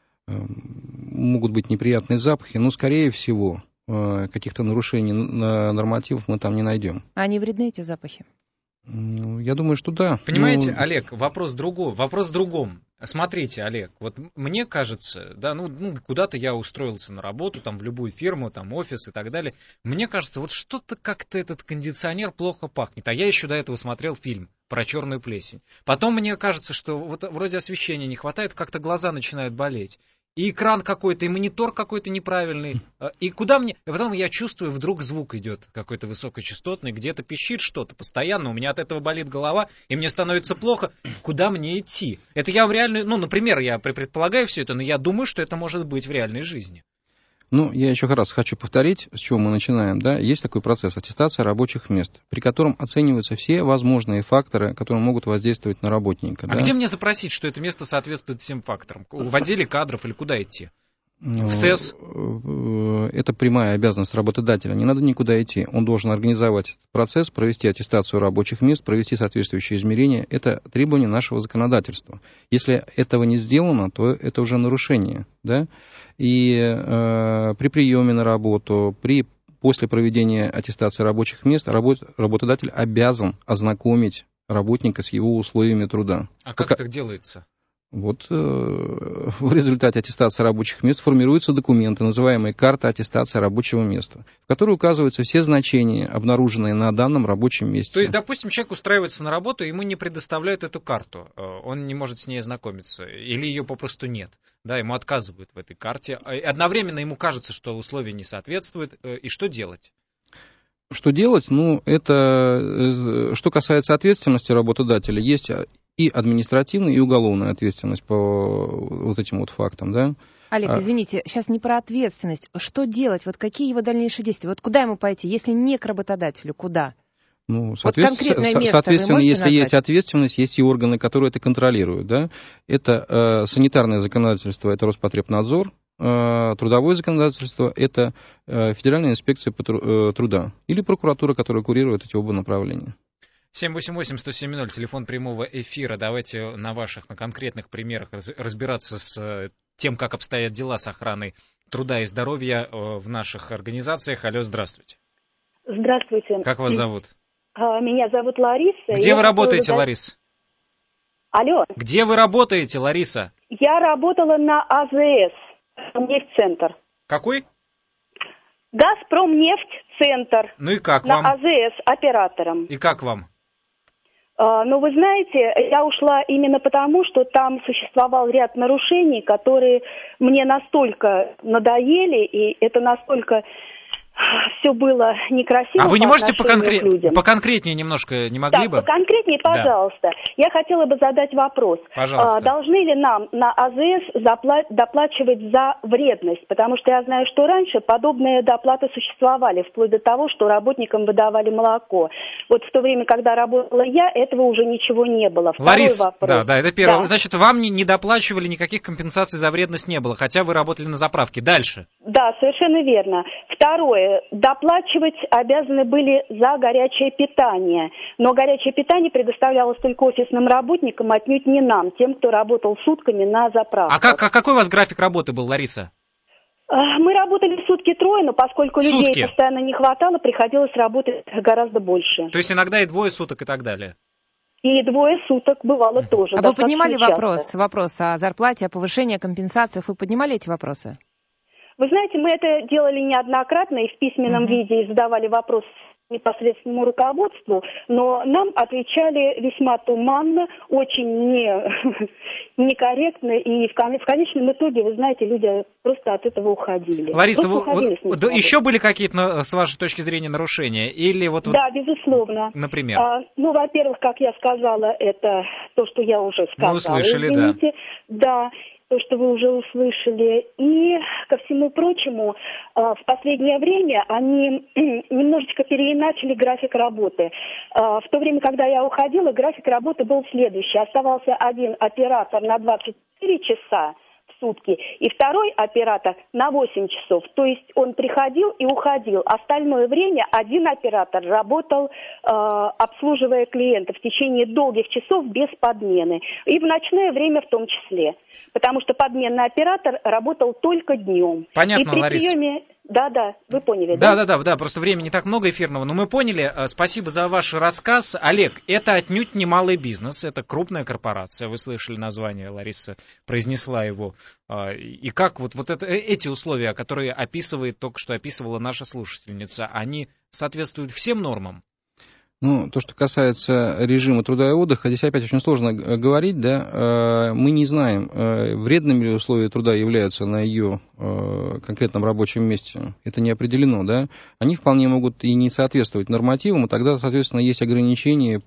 [SPEAKER 4] могут быть неприятные запахи, но, скорее всего, каких-то нарушений нормативов мы там не найдем.
[SPEAKER 3] А они вредны, эти запахи?
[SPEAKER 4] Ну, я думаю, что да.
[SPEAKER 2] Понимаете,
[SPEAKER 4] ну...
[SPEAKER 2] Олег, вопрос другой, вопрос в другом. Смотрите, Олег, вот мне кажется, да, ну, ну куда-то я устроился на работу, там в любую фирму, там офис и так далее. Мне кажется, вот что-то как-то этот кондиционер плохо пахнет. А я еще до этого смотрел фильм про черную плесень. Потом мне кажется, что вот вроде освещения не хватает, как-то глаза начинают болеть. И экран какой-то, и монитор какой-то неправильный. И куда мне... И потом я чувствую, вдруг звук идет какой-то высокочастотный, где-то пищит что-то постоянно, у меня от этого болит голова, и мне становится плохо. Куда мне идти? Это я в реальной... Ну, например, я предполагаю все это, но я думаю, что это может быть в реальной жизни.
[SPEAKER 4] Ну, я еще раз хочу повторить, с чего мы начинаем. Да? Есть такой процесс аттестации рабочих мест, при котором оцениваются все возможные факторы, которые могут воздействовать на работника.
[SPEAKER 2] А да? Где мне запросить, что это место соответствует всем факторам? В отделе кадров или куда идти? В СЭС?
[SPEAKER 4] Это прямая обязанность работодателя. Не надо никуда идти. Он должен организовать этот процесс, провести аттестацию рабочих мест, провести соответствующие измерения. Это требование нашего законодательства. Если этого не сделано, то это уже нарушение. Да? И э, при приеме на работу, при, после проведения аттестации рабочих мест работ, работодатель обязан ознакомить работника с его условиями труда.
[SPEAKER 2] А как Пока... это делается?
[SPEAKER 4] Вот э, в результате аттестации рабочих мест формируются документы, называемые карта аттестации рабочего места, в которой указываются все значения, обнаруженные на данном рабочем месте.
[SPEAKER 2] То есть, допустим, человек устраивается на работу, ему не предоставляют эту карту, он не может с ней ознакомиться, или ее попросту нет, да, ему отказывают в этой карте. Одновременно ему кажется, что условия не соответствуют, и что делать?
[SPEAKER 4] Что делать? Ну, это, что касается ответственности работодателя, есть и административная, и уголовная ответственность по вот этим вот фактам, да.
[SPEAKER 3] Олег, извините, сейчас не про ответственность. Что делать? Вот какие его дальнейшие действия? Вот куда ему пойти, если не к работодателю, куда?
[SPEAKER 4] Ну,
[SPEAKER 3] вот конкретное место
[SPEAKER 4] соответственно,
[SPEAKER 3] вы
[SPEAKER 4] если
[SPEAKER 3] назвать?
[SPEAKER 4] есть ответственность, есть и органы, которые это контролируют, да. Это э, санитарное законодательство, это Роспотребнадзор, э, трудовое законодательство, это э, Федеральная инспекция по тру- э, труда или прокуратура, которая курирует эти оба направления.
[SPEAKER 2] семь восемь восемь сто семь ноль, телефон прямого эфира. Давайте на ваших, на конкретных примерах разбираться с тем, как обстоят дела с охраной труда и здоровья в наших организациях. Алло, здравствуйте.
[SPEAKER 11] Здравствуйте.
[SPEAKER 2] Как вас зовут?
[SPEAKER 11] Меня зовут Лариса.
[SPEAKER 2] Где вы работаете, задать... Лариса?
[SPEAKER 11] Алло.
[SPEAKER 2] Где вы работаете, Лариса?
[SPEAKER 11] Я работала на АЗС, нефть-центр.
[SPEAKER 2] Какой?
[SPEAKER 11] Газпромнефть-центр.
[SPEAKER 2] Ну и как
[SPEAKER 11] на
[SPEAKER 2] вам?
[SPEAKER 11] На АЗС оператором.
[SPEAKER 2] И как вам?
[SPEAKER 11] А, ну, вы знаете, я ушла именно потому, что там существовал ряд нарушений, которые мне настолько надоели, и это настолько... Все было некрасиво.
[SPEAKER 2] А вы не
[SPEAKER 11] по
[SPEAKER 2] можете поконкре...
[SPEAKER 11] людям.
[SPEAKER 2] поконкретнее немножко, не могли
[SPEAKER 11] да,
[SPEAKER 2] бы?
[SPEAKER 11] поконкретнее, пожалуйста. Да. Я хотела бы задать вопрос.
[SPEAKER 2] Пожалуйста.
[SPEAKER 11] А, должны ли нам на АЗС запла... доплачивать за вредность? Потому что я знаю, что раньше подобные доплаты существовали, вплоть до того, что работникам выдавали молоко. Вот в то время, когда работала я, этого уже ничего не было. Второй
[SPEAKER 2] Ларис,
[SPEAKER 11] вопрос.
[SPEAKER 2] Да, да, это первое.
[SPEAKER 11] Да.
[SPEAKER 2] Значит, вам не, не доплачивали, никаких компенсаций за вредность не было, хотя вы работали на заправке. Дальше.
[SPEAKER 11] Да, совершенно верно. Второе. Доплачивать обязаны были за горячее питание. Но горячее питание предоставлялось только офисным работникам, отнюдь не нам, тем, кто работал сутками на заправках.
[SPEAKER 2] А, как, а какой у вас график работы был, Лариса?
[SPEAKER 11] Мы работали сутки трое, но поскольку
[SPEAKER 2] Сутки.
[SPEAKER 11] людей постоянно не хватало, приходилось работать гораздо больше.
[SPEAKER 2] То есть иногда и двое суток и так далее?
[SPEAKER 11] И двое суток бывало тоже.
[SPEAKER 3] А вы поднимали
[SPEAKER 11] часто.
[SPEAKER 3] вопрос, вопрос о зарплате, о повышении, о компенсациях? Вы поднимали эти вопросы?
[SPEAKER 11] Вы знаете, мы это делали неоднократно и в письменном mm-hmm. виде, и задавали вопрос непосредственному руководству, но нам отвечали весьма туманно, очень не, некорректно, и в, кон, в конечном итоге, вы знаете, люди просто от этого уходили.
[SPEAKER 2] Лариса, вы,
[SPEAKER 11] уходили
[SPEAKER 2] вот, еще были какие-то, с вашей точки зрения, нарушения? Или вот,
[SPEAKER 11] да, безусловно.
[SPEAKER 2] Например?
[SPEAKER 11] А, ну, во-первых, как я сказала, это то, что я уже сказала.
[SPEAKER 2] Мы услышали,
[SPEAKER 11] извините. Да. Да. То, что вы уже услышали. И, ко всему прочему, в последнее время они немножечко переиначили график работы. В то время, когда я уходила, график работы был следующий. Оставался один оператор на двадцать четыре часа в сутки, и второй оператор на восемь часов. То есть он приходил и уходил. Остальное время один оператор работал, э, обслуживая клиентов в течение долгих часов без подмены. И в ночное время в том числе. Потому что подменный оператор работал только днем.
[SPEAKER 2] Понятно,
[SPEAKER 11] и при
[SPEAKER 2] Лариса.
[SPEAKER 11] приеме... Да, да, вы поняли,
[SPEAKER 2] да?
[SPEAKER 11] Да,
[SPEAKER 2] да, да, да, просто времени не так много эфирного, но мы поняли. Спасибо за ваш рассказ. Олег, это отнюдь не малый бизнес, это крупная корпорация. Вы слышали название, Лариса произнесла его. И как вот, вот это, эти условия, которые описывает, только что описывала наша слушательница, они соответствуют всем нормам?
[SPEAKER 4] Ну, то, что касается режима труда и отдыха, здесь опять очень сложно говорить, да, мы не знаем, вредными ли условия труда являются на ее конкретном рабочем месте, это не определено, да, они вполне могут и не соответствовать нормативам, и тогда, соответственно, есть ограничения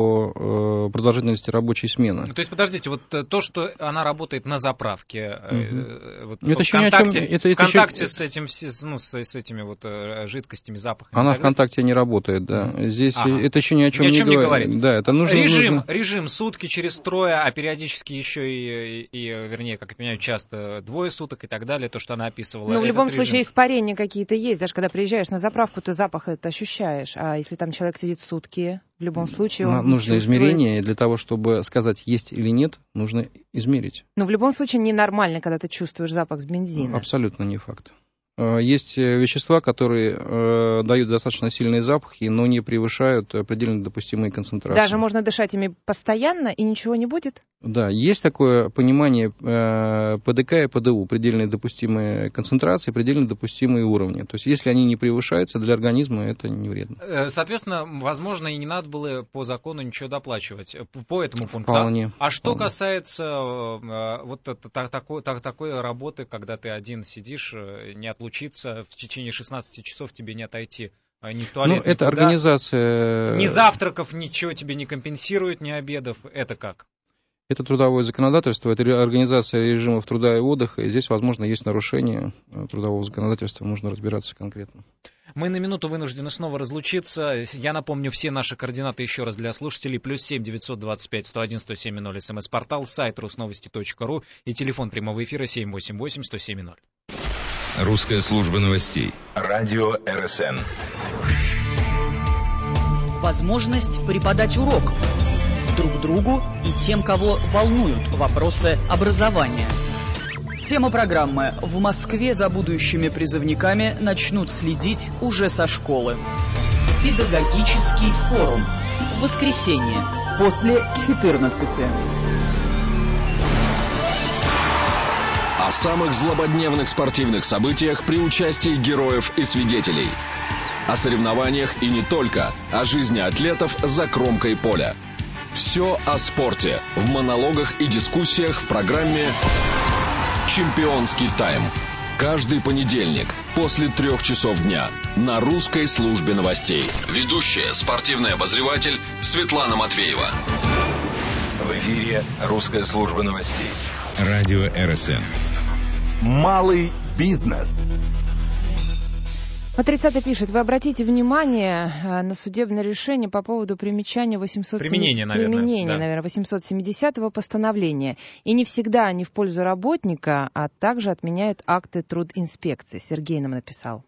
[SPEAKER 4] по продолжительности рабочей смены.
[SPEAKER 2] То есть, подождите, вот то, что она работает на заправке, угу. вот,
[SPEAKER 4] это
[SPEAKER 2] в контакте,
[SPEAKER 4] чем, это, это
[SPEAKER 2] в контакте
[SPEAKER 4] еще...
[SPEAKER 2] с, этим, ну, с, с этими вот жидкостями, запахами.
[SPEAKER 4] Она в контакте не работает, да, здесь... Ага. Это еще ни о чем,
[SPEAKER 2] ни о чем
[SPEAKER 4] не,
[SPEAKER 2] не говорит. говорит.
[SPEAKER 4] Да, это нужно,
[SPEAKER 2] режим,
[SPEAKER 4] нужно...
[SPEAKER 2] режим сутки через трое, а периодически еще и, и, и, вернее, как я понимаю, часто двое суток и так далее, то, что она описывала.
[SPEAKER 3] Ну, в любом
[SPEAKER 2] режим...
[SPEAKER 3] случае, испарения какие-то есть. Даже когда приезжаешь на заправку, ты запах это ощущаешь. А если там человек сидит сутки, в любом случае он
[SPEAKER 4] нужно
[SPEAKER 3] чувствует...
[SPEAKER 4] измерение, и для того, чтобы сказать, есть или нет, нужно измерить.
[SPEAKER 3] Ну, в любом случае, ненормально, когда ты чувствуешь запах с бензина.
[SPEAKER 4] Абсолютно не факт. Есть вещества, которые э, дают достаточно сильные запахи, но не превышают предельно допустимые концентрации.
[SPEAKER 3] Даже можно дышать ими постоянно, и ничего не будет?
[SPEAKER 4] Да, есть такое понимание э, ПДК и ПДУ, предельно допустимые концентрации, предельно допустимые уровни. То есть, если они не превышаются, для организма это не вредно.
[SPEAKER 2] Соответственно, возможно, и не надо было по закону ничего доплачивать по этому пункту.
[SPEAKER 4] Вполне,
[SPEAKER 2] а что
[SPEAKER 4] вполне.
[SPEAKER 2] касается э, вот так, такой, так, такой работы, когда ты один сидишь, не отлучиться, в течение шестнадцати часов тебе не отойти ни в туалет,
[SPEAKER 4] ну, это
[SPEAKER 2] никуда,
[SPEAKER 4] организация...
[SPEAKER 2] Ни завтраков, ничего тебе не компенсирует, ни обедов. Это как?
[SPEAKER 4] Это трудовое законодательство, это организация режимов труда и отдыха, и здесь, возможно, есть нарушение трудового законодательства, нужно разбираться конкретно.
[SPEAKER 2] Мы на минуту вынуждены снова разлучиться. Я напомню все наши координаты еще раз для слушателей. Плюс семь девятьсот двадцать пять сто один сто семь ноль, смс-портал, сайт русновости точка ру и телефон прямого эфира семь восемь восемь сто семь ноль.
[SPEAKER 5] Русская служба новостей. Радио РСН.
[SPEAKER 6] Возможность преподать урок друг другу и тем, кого волнуют вопросы образования. Тема программы: в Москве за будущими призывниками начнут следить уже со школы. Педагогический форум. В воскресенье после четырнадцати.
[SPEAKER 7] О самых злободневных спортивных событиях при участии героев и свидетелей. О соревнованиях и не только. О жизни атлетов за кромкой поля. Все о спорте в монологах и дискуссиях в программе «Чемпионский тайм». Каждый понедельник после трех часов дня на русской службе новостей. Ведущая, спортивный обозреватель Светлана Матвеева.
[SPEAKER 5] В эфире русская служба новостей. Радио РСН.
[SPEAKER 12] Малый бизнес.
[SPEAKER 3] Вот тридцатый пишет: вы обратите внимание на судебное решение по поводу примечания восемьсот
[SPEAKER 2] Применения, наверное,
[SPEAKER 3] Применения,
[SPEAKER 2] да.
[SPEAKER 3] наверное, восемьсот семидесятого постановления. И не всегда они в пользу работника, а также отменяют акты трудинспекции. Сергей нам написал.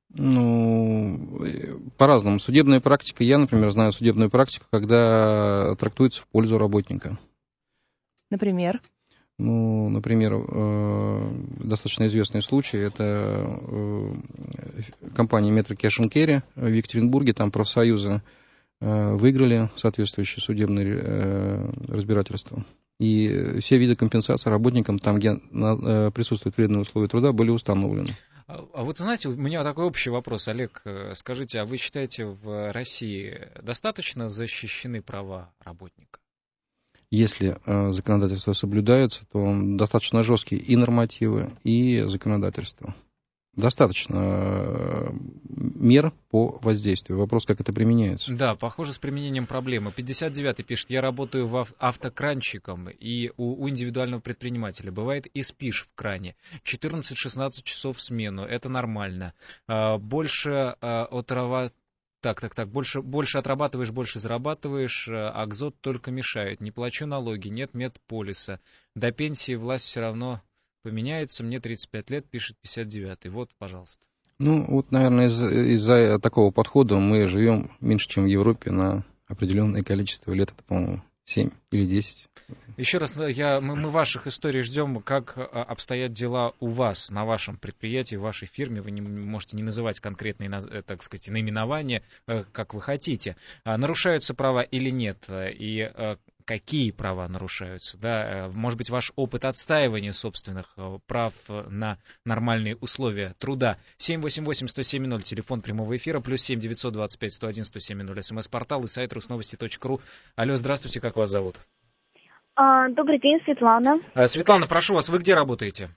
[SPEAKER 4] Ну, по-разному. Судебная практика, я, например, знаю судебную практику, когда трактуется в пользу работника.
[SPEAKER 3] Например?
[SPEAKER 4] Ну, например, достаточно известный случай, это компания Metro Cash and Carry в Екатеринбурге, там профсоюзы выиграли соответствующее судебное разбирательство. И все виды компенсации работникам, там, где присутствуют вредные условия труда, были установлены.
[SPEAKER 2] А вот, знаете, у меня такой общий вопрос, Олег. Скажите, а вы считаете, в России достаточно защищены права работника?
[SPEAKER 4] Если э, законодательство соблюдается, то достаточно жесткие и нормативы, и законодательство. Достаточно э, мер по воздействию. Вопрос, как это применяется.
[SPEAKER 2] Да, похоже, с применением проблемы. пятьдесят девятый пишет: я работаю в ав- автокранщиком, и у, у индивидуального предпринимателя бывает и спишь в кране. четырнадцать-шестнадцать часов в смену, это нормально. А, больше а, отрава... Так, так, так, больше, больше отрабатываешь, больше зарабатываешь, а КЗОТ только мешает. Не плачу налоги, нет медполиса. До пенсии власть все равно поменяется. Мне тридцать пять лет, пишет пятьдесят девятый. Вот, пожалуйста. Ну, вот, наверное, из- из-за такого подхода мы живем меньше, чем в Европе, на определенное количество лет. Это, по-моему, семь или десять. Еще раз, я, мы, мы ваших историй ждем, как обстоят дела у вас, на вашем предприятии, в вашей фирме. Вы не можете не называть конкретные, так сказать, наименования, как вы хотите. Нарушаются права или нет? И какие права нарушаются? Да? Может быть, ваш опыт отстаивания собственных прав на нормальные условия труда. семь восемь восемь сто семь ноль, телефон прямого эфира, плюс семь девятьсот двадцать пять сто один сто семь ноль, смс-портал и сайт русновости точка ру. Алло, здравствуйте, как вас зовут?
[SPEAKER 13] А, добрый день, Светлана.
[SPEAKER 2] Светлана, прошу вас, вы где работаете?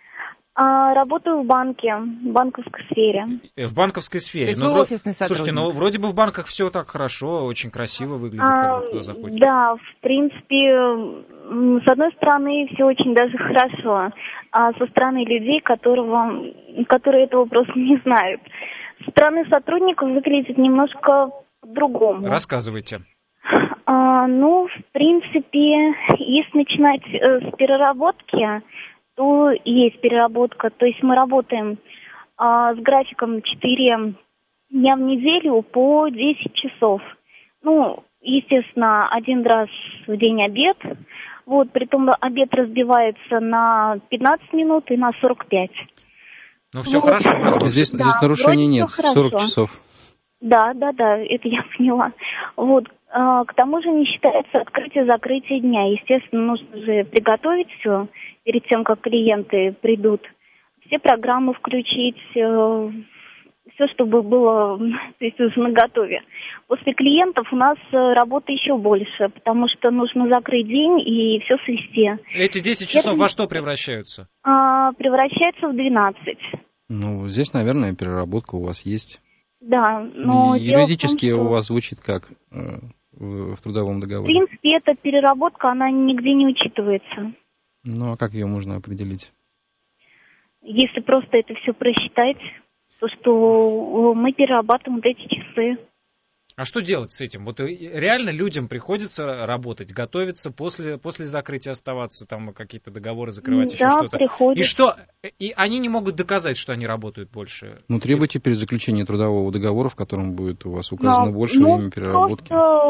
[SPEAKER 13] А, работаю в банке, в банковской сфере.
[SPEAKER 2] В банковской сфере.
[SPEAKER 3] То есть
[SPEAKER 2] ну,
[SPEAKER 3] вы
[SPEAKER 2] вро-
[SPEAKER 3] офисный сотрудник?
[SPEAKER 2] Слушайте, ну вроде бы в банках все так хорошо, очень красиво выглядит,
[SPEAKER 13] А,
[SPEAKER 2] когда туда заходишь.
[SPEAKER 13] да, в принципе, м, с одной стороны, все очень даже хорошо, а со стороны людей, которого, которые этого просто не знают. Со стороны сотрудников выглядит немножко по-другому.
[SPEAKER 2] Рассказывайте.
[SPEAKER 13] А, ну, в принципе, если начинать э, с переработки, то есть переработка. То есть мы работаем а, с графиком четыре дня в неделю по десять часов. Ну, естественно, один раз в день обед. Вот, притом обед разбивается на пятнадцать минут и на сорок пять.
[SPEAKER 2] Ну, все
[SPEAKER 13] Вот.
[SPEAKER 2] хорошо. вроде.
[SPEAKER 4] Здесь,
[SPEAKER 13] Да,
[SPEAKER 4] здесь нарушений
[SPEAKER 13] вроде
[SPEAKER 4] нет,
[SPEAKER 13] всё
[SPEAKER 4] сорок
[SPEAKER 13] хорошо.
[SPEAKER 4] часов.
[SPEAKER 13] Да, да, да, это я поняла. Вот. а, К тому же не считается открытие-закрытие дня. Естественно, нужно же приготовить все перед тем, как клиенты придут. Все программы включить, все, чтобы было, то есть уже наготове. После клиентов у нас э, работа еще больше, потому что нужно закрыть день и все свести.
[SPEAKER 2] Эти десять часов
[SPEAKER 13] Это-
[SPEAKER 2] во что превращаются?
[SPEAKER 13] А, превращается в двенадцать.
[SPEAKER 4] Ну, здесь, наверное, переработка у вас есть.
[SPEAKER 13] Да, но
[SPEAKER 4] И
[SPEAKER 13] дело в том,
[SPEAKER 4] юридически
[SPEAKER 13] что,
[SPEAKER 4] у вас звучит как э, в, в трудовом
[SPEAKER 13] в
[SPEAKER 4] договоре?
[SPEAKER 13] принципе, эта переработка, она нигде не учитывается.
[SPEAKER 4] Ну, а как ее можно определить?
[SPEAKER 13] Если просто это все просчитать, то что мы перерабатываем вот эти часы.
[SPEAKER 2] А что делать с этим? Вот реально людям приходится работать, готовиться, после, после закрытия оставаться, там какие-то договоры закрывать, еще
[SPEAKER 13] Да,
[SPEAKER 2] что-то.
[SPEAKER 13] приходится.
[SPEAKER 2] И что? И они не могут доказать, что они работают больше.
[SPEAKER 4] Ну, требуйте перед заключением трудового договора, в котором будет у вас указано
[SPEAKER 13] Но,
[SPEAKER 4] больше
[SPEAKER 13] ну,
[SPEAKER 4] время переработки.
[SPEAKER 13] просто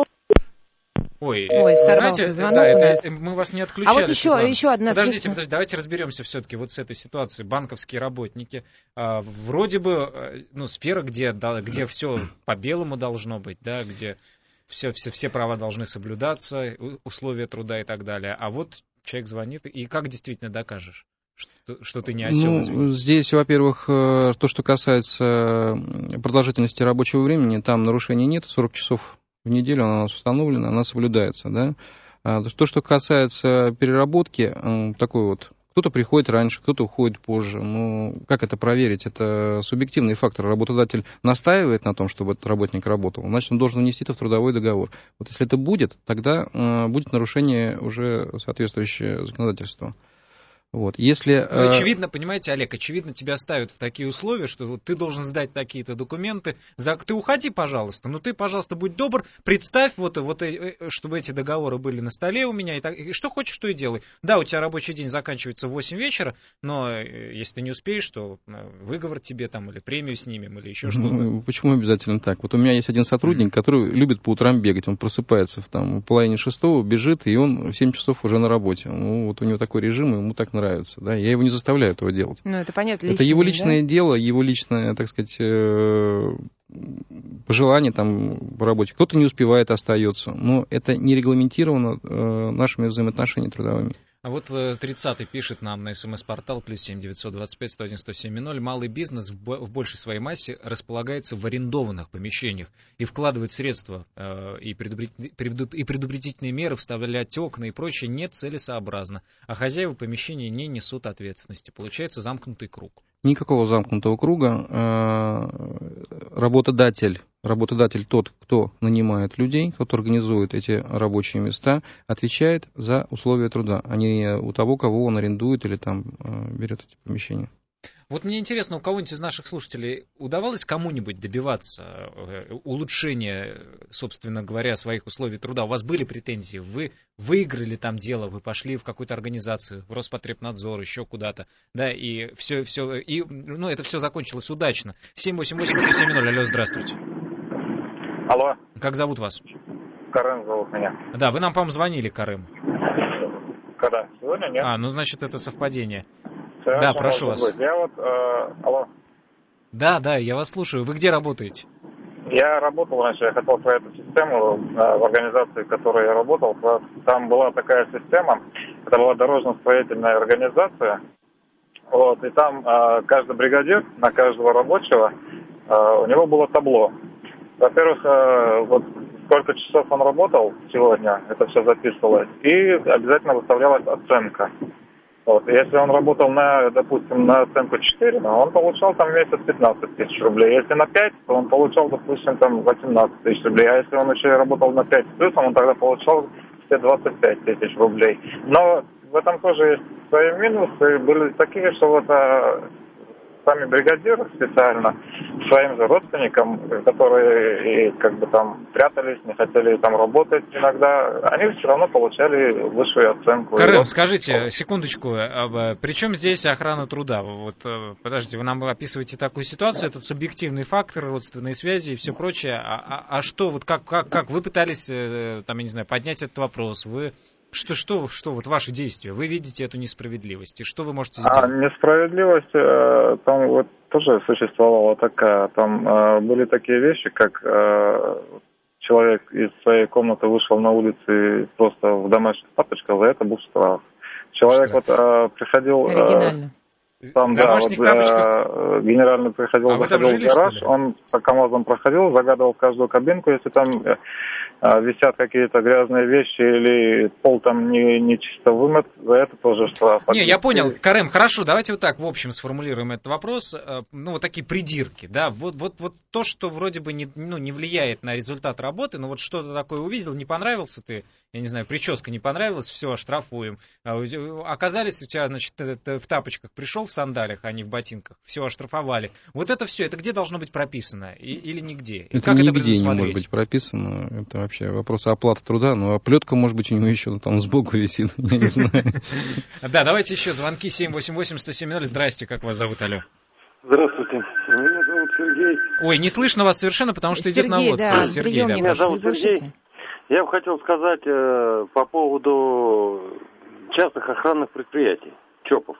[SPEAKER 2] Ой,
[SPEAKER 3] Ой,
[SPEAKER 2] э,
[SPEAKER 3] сорвался
[SPEAKER 2] знаете,
[SPEAKER 3] звонок
[SPEAKER 2] да,
[SPEAKER 3] у
[SPEAKER 2] это,
[SPEAKER 3] нас.
[SPEAKER 2] мы вас не отключали.
[SPEAKER 3] А вот еще,
[SPEAKER 2] Светлана.
[SPEAKER 3] еще одна
[SPEAKER 2] Подождите,
[SPEAKER 3] связь-
[SPEAKER 2] подождите, давайте разберемся все-таки вот с этой ситуацией. Банковские работники, а, вроде бы, э, ну, сфера, где, да, где все по белому должно быть, да, где все, все, все права должны соблюдаться, у- условия труда и так далее. А вот человек звонит, и как действительно докажешь, что, что ты не осел?
[SPEAKER 4] Ну,
[SPEAKER 2] извини?
[SPEAKER 4] здесь, во-первых, э, то, что касается продолжительности рабочего времени, там нарушений нет, сорок часов в неделю она у нас установлена, она соблюдается, да. А то, что касается переработки, э, такой вот, кто-то приходит раньше, кто-то уходит позже. Ну, как это проверить? Это субъективный фактор. Работодатель настаивает на том, чтобы этот работник работал, значит, он должен внести это в трудовой договор. Вот если это будет, тогда э, будет нарушение уже соответствующее законодательство. Вот. Если,
[SPEAKER 2] Ну,
[SPEAKER 4] э,
[SPEAKER 2] очевидно, понимаете, Олег, очевидно, тебя ставят в такие условия, что вот ты должен сдать такие-то документы. За... Ты уходи, пожалуйста, но ты, пожалуйста, будь добр, представь, вот, вот, э, э, чтобы эти договоры были на столе у меня, и, так... и что хочешь, то и делай. Да, у тебя рабочий день заканчивается в восемь вечера, но э, если ты не успеешь, то э, выговор тебе там, или премию снимем, или еще что-то.
[SPEAKER 4] Ну, почему обязательно так? Вот у меня есть один сотрудник, который любит по утрам бегать. Он просыпается в там, половине шестого, бежит, и он в семь часов уже на работе. Ну, вот у него такой режим, ему так нравится. Да? Я его не заставляю этого делать.
[SPEAKER 3] Ну, это понятно.
[SPEAKER 4] Это его личное
[SPEAKER 3] да?
[SPEAKER 4] дело, его личное, так сказать, э, пожелание там по работе. Кто-то не успевает, остается. Но это не регламентировано э, нашими взаимоотношениями трудовыми.
[SPEAKER 2] А вот тридцатый пишет нам на смс-портал плюс семь девятьсот двадцать пять сто один сто семь ноль. Малый бизнес в, бо- в большей своей массе располагается в арендованных помещениях и вкладывать средства э, и, предупредить- предуп- и предупредительные меры, вставлять окна и прочее нецелесообразно. А хозяева помещения не несут ответственности. Получается замкнутый круг.
[SPEAKER 4] Никакого замкнутого круга. Э, Работодатель, работодатель тот, кто нанимает людей, кто организует эти рабочие места, отвечает за условия труда, а не у того, кого он арендует или там э, берет эти помещения.
[SPEAKER 2] Вот мне интересно, у кого-нибудь из наших слушателей удавалось кому-нибудь добиваться э, улучшения, собственно говоря, своих условий труда? У вас были претензии? Вы выиграли там дело, вы пошли в какую-то организацию, в Роспотребнадзор, еще куда-то, да, и все, все, и, ну, это все закончилось удачно. семь восемь восемь сто семь ноль. Алло, здравствуйте.
[SPEAKER 14] Алло.
[SPEAKER 2] Как зовут вас?
[SPEAKER 14] Карен зовут меня.
[SPEAKER 2] Да, вы нам, по-моему, звонили, Карым.
[SPEAKER 14] Когда? Сегодня нет?
[SPEAKER 2] А, ну, значит, это совпадение.
[SPEAKER 14] Все,
[SPEAKER 2] да,
[SPEAKER 14] что
[SPEAKER 2] прошу
[SPEAKER 14] может
[SPEAKER 2] вас.
[SPEAKER 14] быть. Я вот, э, алло.
[SPEAKER 2] Да, да, я вас слушаю. Вы где работаете?
[SPEAKER 14] Я работал раньше, я хотел про эту систему э, в организации, в которой я работал. Там была такая система, это была дорожно-строительная организация. Вот, и там э, каждый бригадир на каждого рабочего, э, у него было табло. Во-первых, э, вот сколько часов он работал сегодня, это все записывалось, и обязательно выставлялась оценка. Вот. Если он работал на, допустим, на оценку четыре, он получал там в месяц пятнадцать тысяч рублей. Если на пять, то он получал, допустим, там восемнадцать тысяч рублей. А если он еще и работал на пять с плюсом, он тогда получал все двадцать пять тысяч рублей. Но в этом тоже есть свои минусы. Были такие, что вот а, сами бригадиры специально своим же родственникам, которые и как бы там прятались, не хотели там работать иногда, они все равно получали высшую оценку.
[SPEAKER 2] Карым,
[SPEAKER 14] вот...
[SPEAKER 2] скажите, секундочку, а, при чем здесь охрана труда? Вот, подождите, вы нам описываете такую ситуацию, это субъективный фактор, родственные связи и все прочее, а, а, а что, вот как, как, как вы пытались, там, я не знаю, поднять этот вопрос, вы Что, что, что вот ваши действия? Вы видите эту несправедливость, и что вы можете сделать?
[SPEAKER 14] А несправедливость, э, там вот тоже существовала такая, там э, были такие вещи, как э, человек из своей комнаты вышел на улицу просто в домашних тапочках, за это был штраф. Человек штраф. вот э, приходил...
[SPEAKER 3] Оригинально.
[SPEAKER 14] Э, там, да, вот, э, генеральный приходил, а заходил жили, в гараж, он по КамАЗам проходил, загадывал в каждую кабинку, если там... Э, висят какие-то гразные вещи или пол там не, не чисто вымыт, за это тоже штраф.
[SPEAKER 2] Не, я понял, Карем, хорошо, давайте вот так в общем сформулируем этот вопрос. Ну, вот такие придирки, да, вот, вот, вот то, что вроде бы не, ну, не влияет на результат работы, но вот что-то такое увидел, не понравился ты, я не знаю, прическа не понравилась, все, оштрафуем. Оказались у тебя, значит, в тапочках, пришел в сандалиях, а не в ботинках, все, оштрафовали. Вот это все, это где должно быть прописано или нигде? И
[SPEAKER 4] это
[SPEAKER 2] как
[SPEAKER 4] нигде
[SPEAKER 2] это предусмотреть?
[SPEAKER 4] Не может быть прописано, это вообще вопрос оплаты труда, ну, а плетка, может быть, у него еще там сбоку висит, я не знаю.
[SPEAKER 2] Да, давайте еще звонки семь восемь восемь сто семь ноль. Здрасте, как вас зовут, алло?
[SPEAKER 15] Здравствуйте, меня зовут Сергей.
[SPEAKER 2] Ой, не слышно вас совершенно, потому что идет наводка.
[SPEAKER 3] Да,
[SPEAKER 2] Сергей, да.
[SPEAKER 15] Меня зовут Сергей. Я бы хотел сказать э, по поводу частных охранных предприятий, ЧОПов.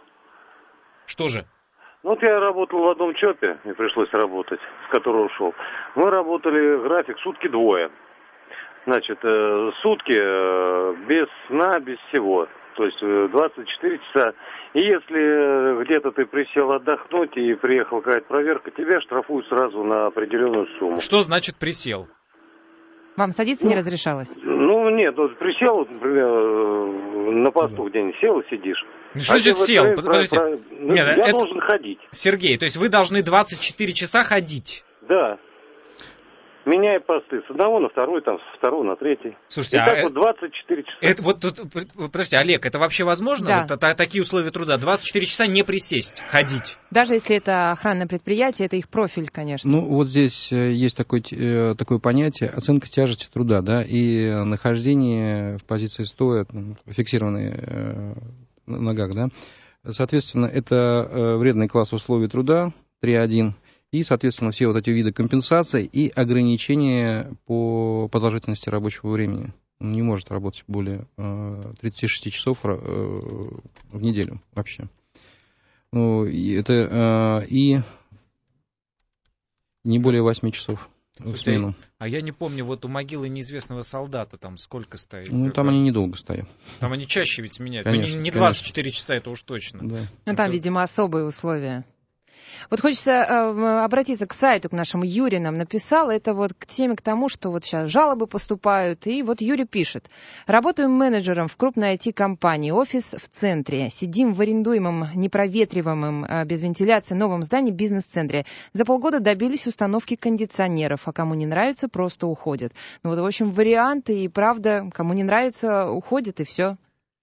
[SPEAKER 2] Что же?
[SPEAKER 15] Ну, вот я работал в одном ЧОПе, мне пришлось работать, с которого ушел. Мы работали график сутки двое. Значит, э, сутки э, без сна, без всего. То есть э, двадцать четыре часа. И если где-то ты присел отдохнуть и приехала какая-то проверка, тебя штрафуют сразу на определенную сумму.
[SPEAKER 2] Что значит присел?
[SPEAKER 3] Вам садиться
[SPEAKER 15] ну,
[SPEAKER 3] не разрешалось?
[SPEAKER 15] Ну, нет, вот присел, например, на посту где-нибудь сел и сидишь.
[SPEAKER 2] Что значит
[SPEAKER 15] а
[SPEAKER 2] сел?
[SPEAKER 15] Про,
[SPEAKER 2] Подождите.
[SPEAKER 15] Про, ну, нет, я это... должен ходить.
[SPEAKER 2] Сергей, то есть вы должны двадцать четыре часа ходить?
[SPEAKER 15] Да. Меняя посты с одного на второй, там, с второго на третий.
[SPEAKER 2] Слушайте,
[SPEAKER 15] и
[SPEAKER 2] а
[SPEAKER 15] так
[SPEAKER 2] это...
[SPEAKER 15] вот двадцать четыре часа.
[SPEAKER 2] Это вот тут, подождите, Олег, это вообще возможно?
[SPEAKER 3] Да.
[SPEAKER 2] Вот, а, такие условия труда, двадцать четыре часа не присесть, ходить?
[SPEAKER 3] Даже если это охранное предприятие, это их профиль, конечно.
[SPEAKER 4] Ну, вот здесь есть такое, такое понятие оценка тяжести труда, да, и нахождение в позиции стоя, фиксированные на ногах, да. Соответственно, это вредный класс условий труда, три один. И, соответственно, все вот эти виды компенсаций и ограничения по продолжительности рабочего времени. Он не может работать более тридцати шести часов в неделю вообще. Ну, и это и не более восьми часов в смену.
[SPEAKER 2] А я не помню, вот у могилы неизвестного солдата там сколько стоит?
[SPEAKER 4] Ну, там они недолго стоят.
[SPEAKER 2] Там они чаще ведь меняют.
[SPEAKER 4] Конечно,
[SPEAKER 2] ну, не двадцать четыре часа, это уж точно.
[SPEAKER 4] Да.
[SPEAKER 3] Ну, там,
[SPEAKER 2] это...
[SPEAKER 3] видимо, особые условия. Вот хочется э, обратиться к сайту, к нашему. Юрий нам написал, это вот к теме, к тому, что вот сейчас жалобы поступают, и вот Юрий пишет. Работаем менеджером в крупной ай ти-компании, офис в центре. Сидим в арендуемом, непроветриваемом, э, без вентиляции новом здании бизнес-центре. За полгода добились установки кондиционеров, а кому не нравится, просто уходят. Ну вот, в общем, варианты, и правда, кому не нравится, уходит, и все.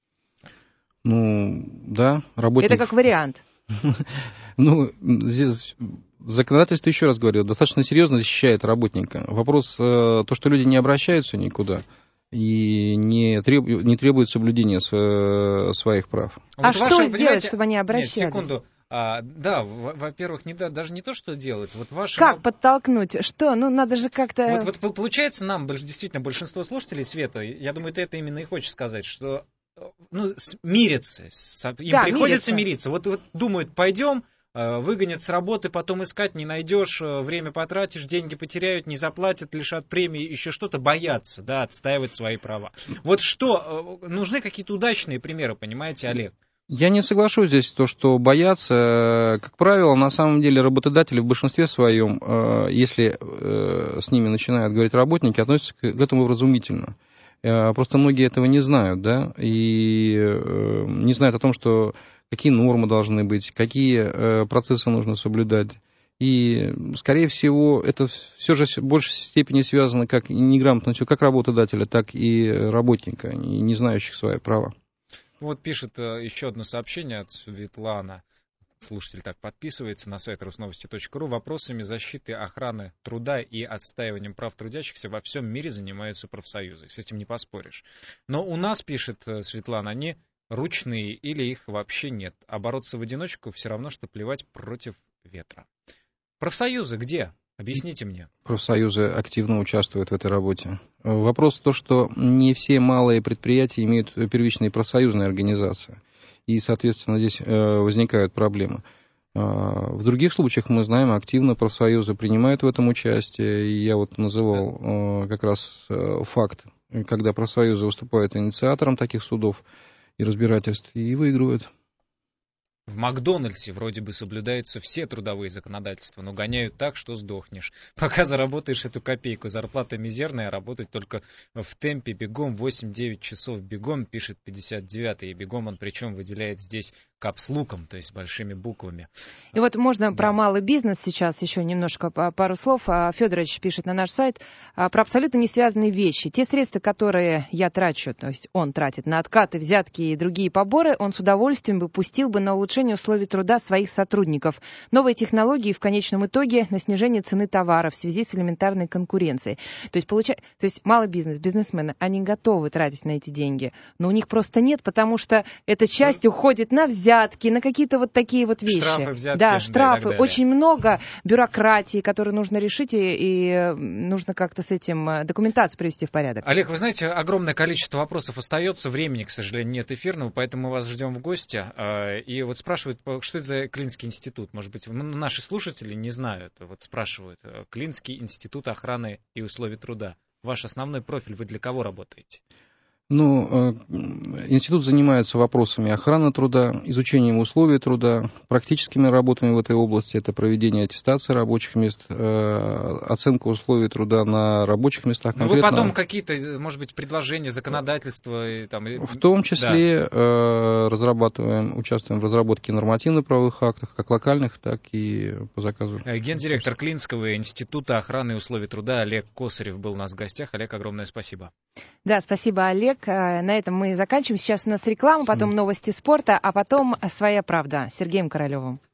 [SPEAKER 4] Ну, да, работник...
[SPEAKER 3] Это как вариант.
[SPEAKER 4] Ну, здесь законодательство, еще раз говорю, достаточно серьезно защищает работника. Вопрос, то, что люди не обращаются никуда и не, треб... не требуют соблюдения своих прав.
[SPEAKER 3] А вот что
[SPEAKER 2] ваши,
[SPEAKER 3] сделать, чтобы они обращались?
[SPEAKER 2] Нет, секунду. А, да, во-первых, не, даже не то, что делать. Вот ваши...
[SPEAKER 3] Как подтолкнуть? Что? Ну, надо же как-то...
[SPEAKER 2] Вот, вот получается, нам, действительно, большинство слушателей, Света, я думаю, ты это именно и хочешь сказать, что ну, мирятся. Им да, приходится мириться. мириться. Вот, вот думают, пойдем, выгонят с работы, потом искать не найдешь, время потратишь, деньги потеряют, не заплатят, лишат премии, еще что-то, боятся, да, отстаивать свои права. Вот что, нужны какие-то удачные примеры, понимаете, Олег?
[SPEAKER 4] Я не соглашусь здесь, то, что боятся. Как правило, на самом деле работодатели в большинстве своем, если с ними начинают говорить работники, относятся к этому вразумительно. Просто многие этого не знают, да, и не знают о том, что какие нормы должны быть, какие процессы нужно соблюдать. И, скорее всего, это все же в большей степени связано как неграмотностью как работодателя, так и работника, не знающих свои права.
[SPEAKER 2] Вот пишет еще одно сообщение от Светланы. Слушатель так подписывается на сайт русновости точка ру. Вопросами защиты, охраны труда и отстаиванием прав трудящихся во всем мире занимаются профсоюзы. С этим не поспоришь. Но у нас, пишет Светлана, они ручные или их вообще нет. А бороться в одиночку все равно, что плевать против ветра. Профсоюзы где? Объясните мне.
[SPEAKER 4] Профсоюзы активно участвуют в этой работе. Вопрос в том, что не все малые предприятия имеют первичные профсоюзные организации. И, соответственно, здесь возникают проблемы. В других случаях, мы знаем, активно профсоюзы принимают в этом участие. И я вот называл как раз факт, когда профсоюзы выступают инициатором таких судов и разбирательств и выигрывают.
[SPEAKER 2] В Макдональдсе вроде бы соблюдаются все трудовые законодательства, но гоняют так, что сдохнешь. Пока заработаешь эту копейку, зарплата мизерная, работать только в темпе, бегом, восемь-девять часов бегом, пишет пятьдесят девятый, и бегом он причем выделяет здесь капслуком, то есть большими буквами.
[SPEAKER 3] И вот можно да. про малый бизнес сейчас еще немножко пару слов. Федорович пишет на наш сайт про абсолютно не связанные вещи. Те средства, которые я трачу, то есть он тратит на откаты, взятки и другие поборы, он с удовольствием бы пустил бы на улучшение условий труда своих сотрудников. Новые технологии в конечном итоге на снижение цены товара в связи с элементарной конкуренцией. То есть, получа... то есть малый бизнес, бизнесмены, они готовы тратить на эти деньги, но у них просто нет, потому что эта часть уходит на взятки, на какие-то вот такие вот вещи.
[SPEAKER 2] Штрафы, взятки,
[SPEAKER 3] да, штрафы.
[SPEAKER 2] Да,
[SPEAKER 3] очень много бюрократии, которую нужно решить, и, и нужно как-то с этим документацию привести в порядок.
[SPEAKER 2] Олег, вы знаете, огромное количество вопросов остается, времени, к сожалению, нет эфирного, поэтому мы вас ждем в гости. И вот спрашивают, что это за Клинский институт? Может быть, наши слушатели не знают. Вот спрашивают. Клинский институт охраны и условий труда. Ваш основной профиль, вы для кого работаете?
[SPEAKER 4] Ну, институт занимается вопросами охраны труда, изучением условий труда, практическими работами в этой области. Это проведение аттестации рабочих мест, оценка условий труда на рабочих местах.
[SPEAKER 2] Ну, вы потом какие-то, может быть, предложения, законодательства? И, там,
[SPEAKER 4] в том числе да. разрабатываем, участвуем в разработке нормативно-правовых актов, как локальных, так и по заказу.
[SPEAKER 2] Гендиректор Клинского института охраны и условий труда Олег Косарев был у нас в гостях. Олег, огромное спасибо.
[SPEAKER 3] Да, спасибо, Олег. На этом мы заканчиваем. Сейчас у нас реклама, потом новости спорта, а потом «Своя правда» с Сергеем Королевым.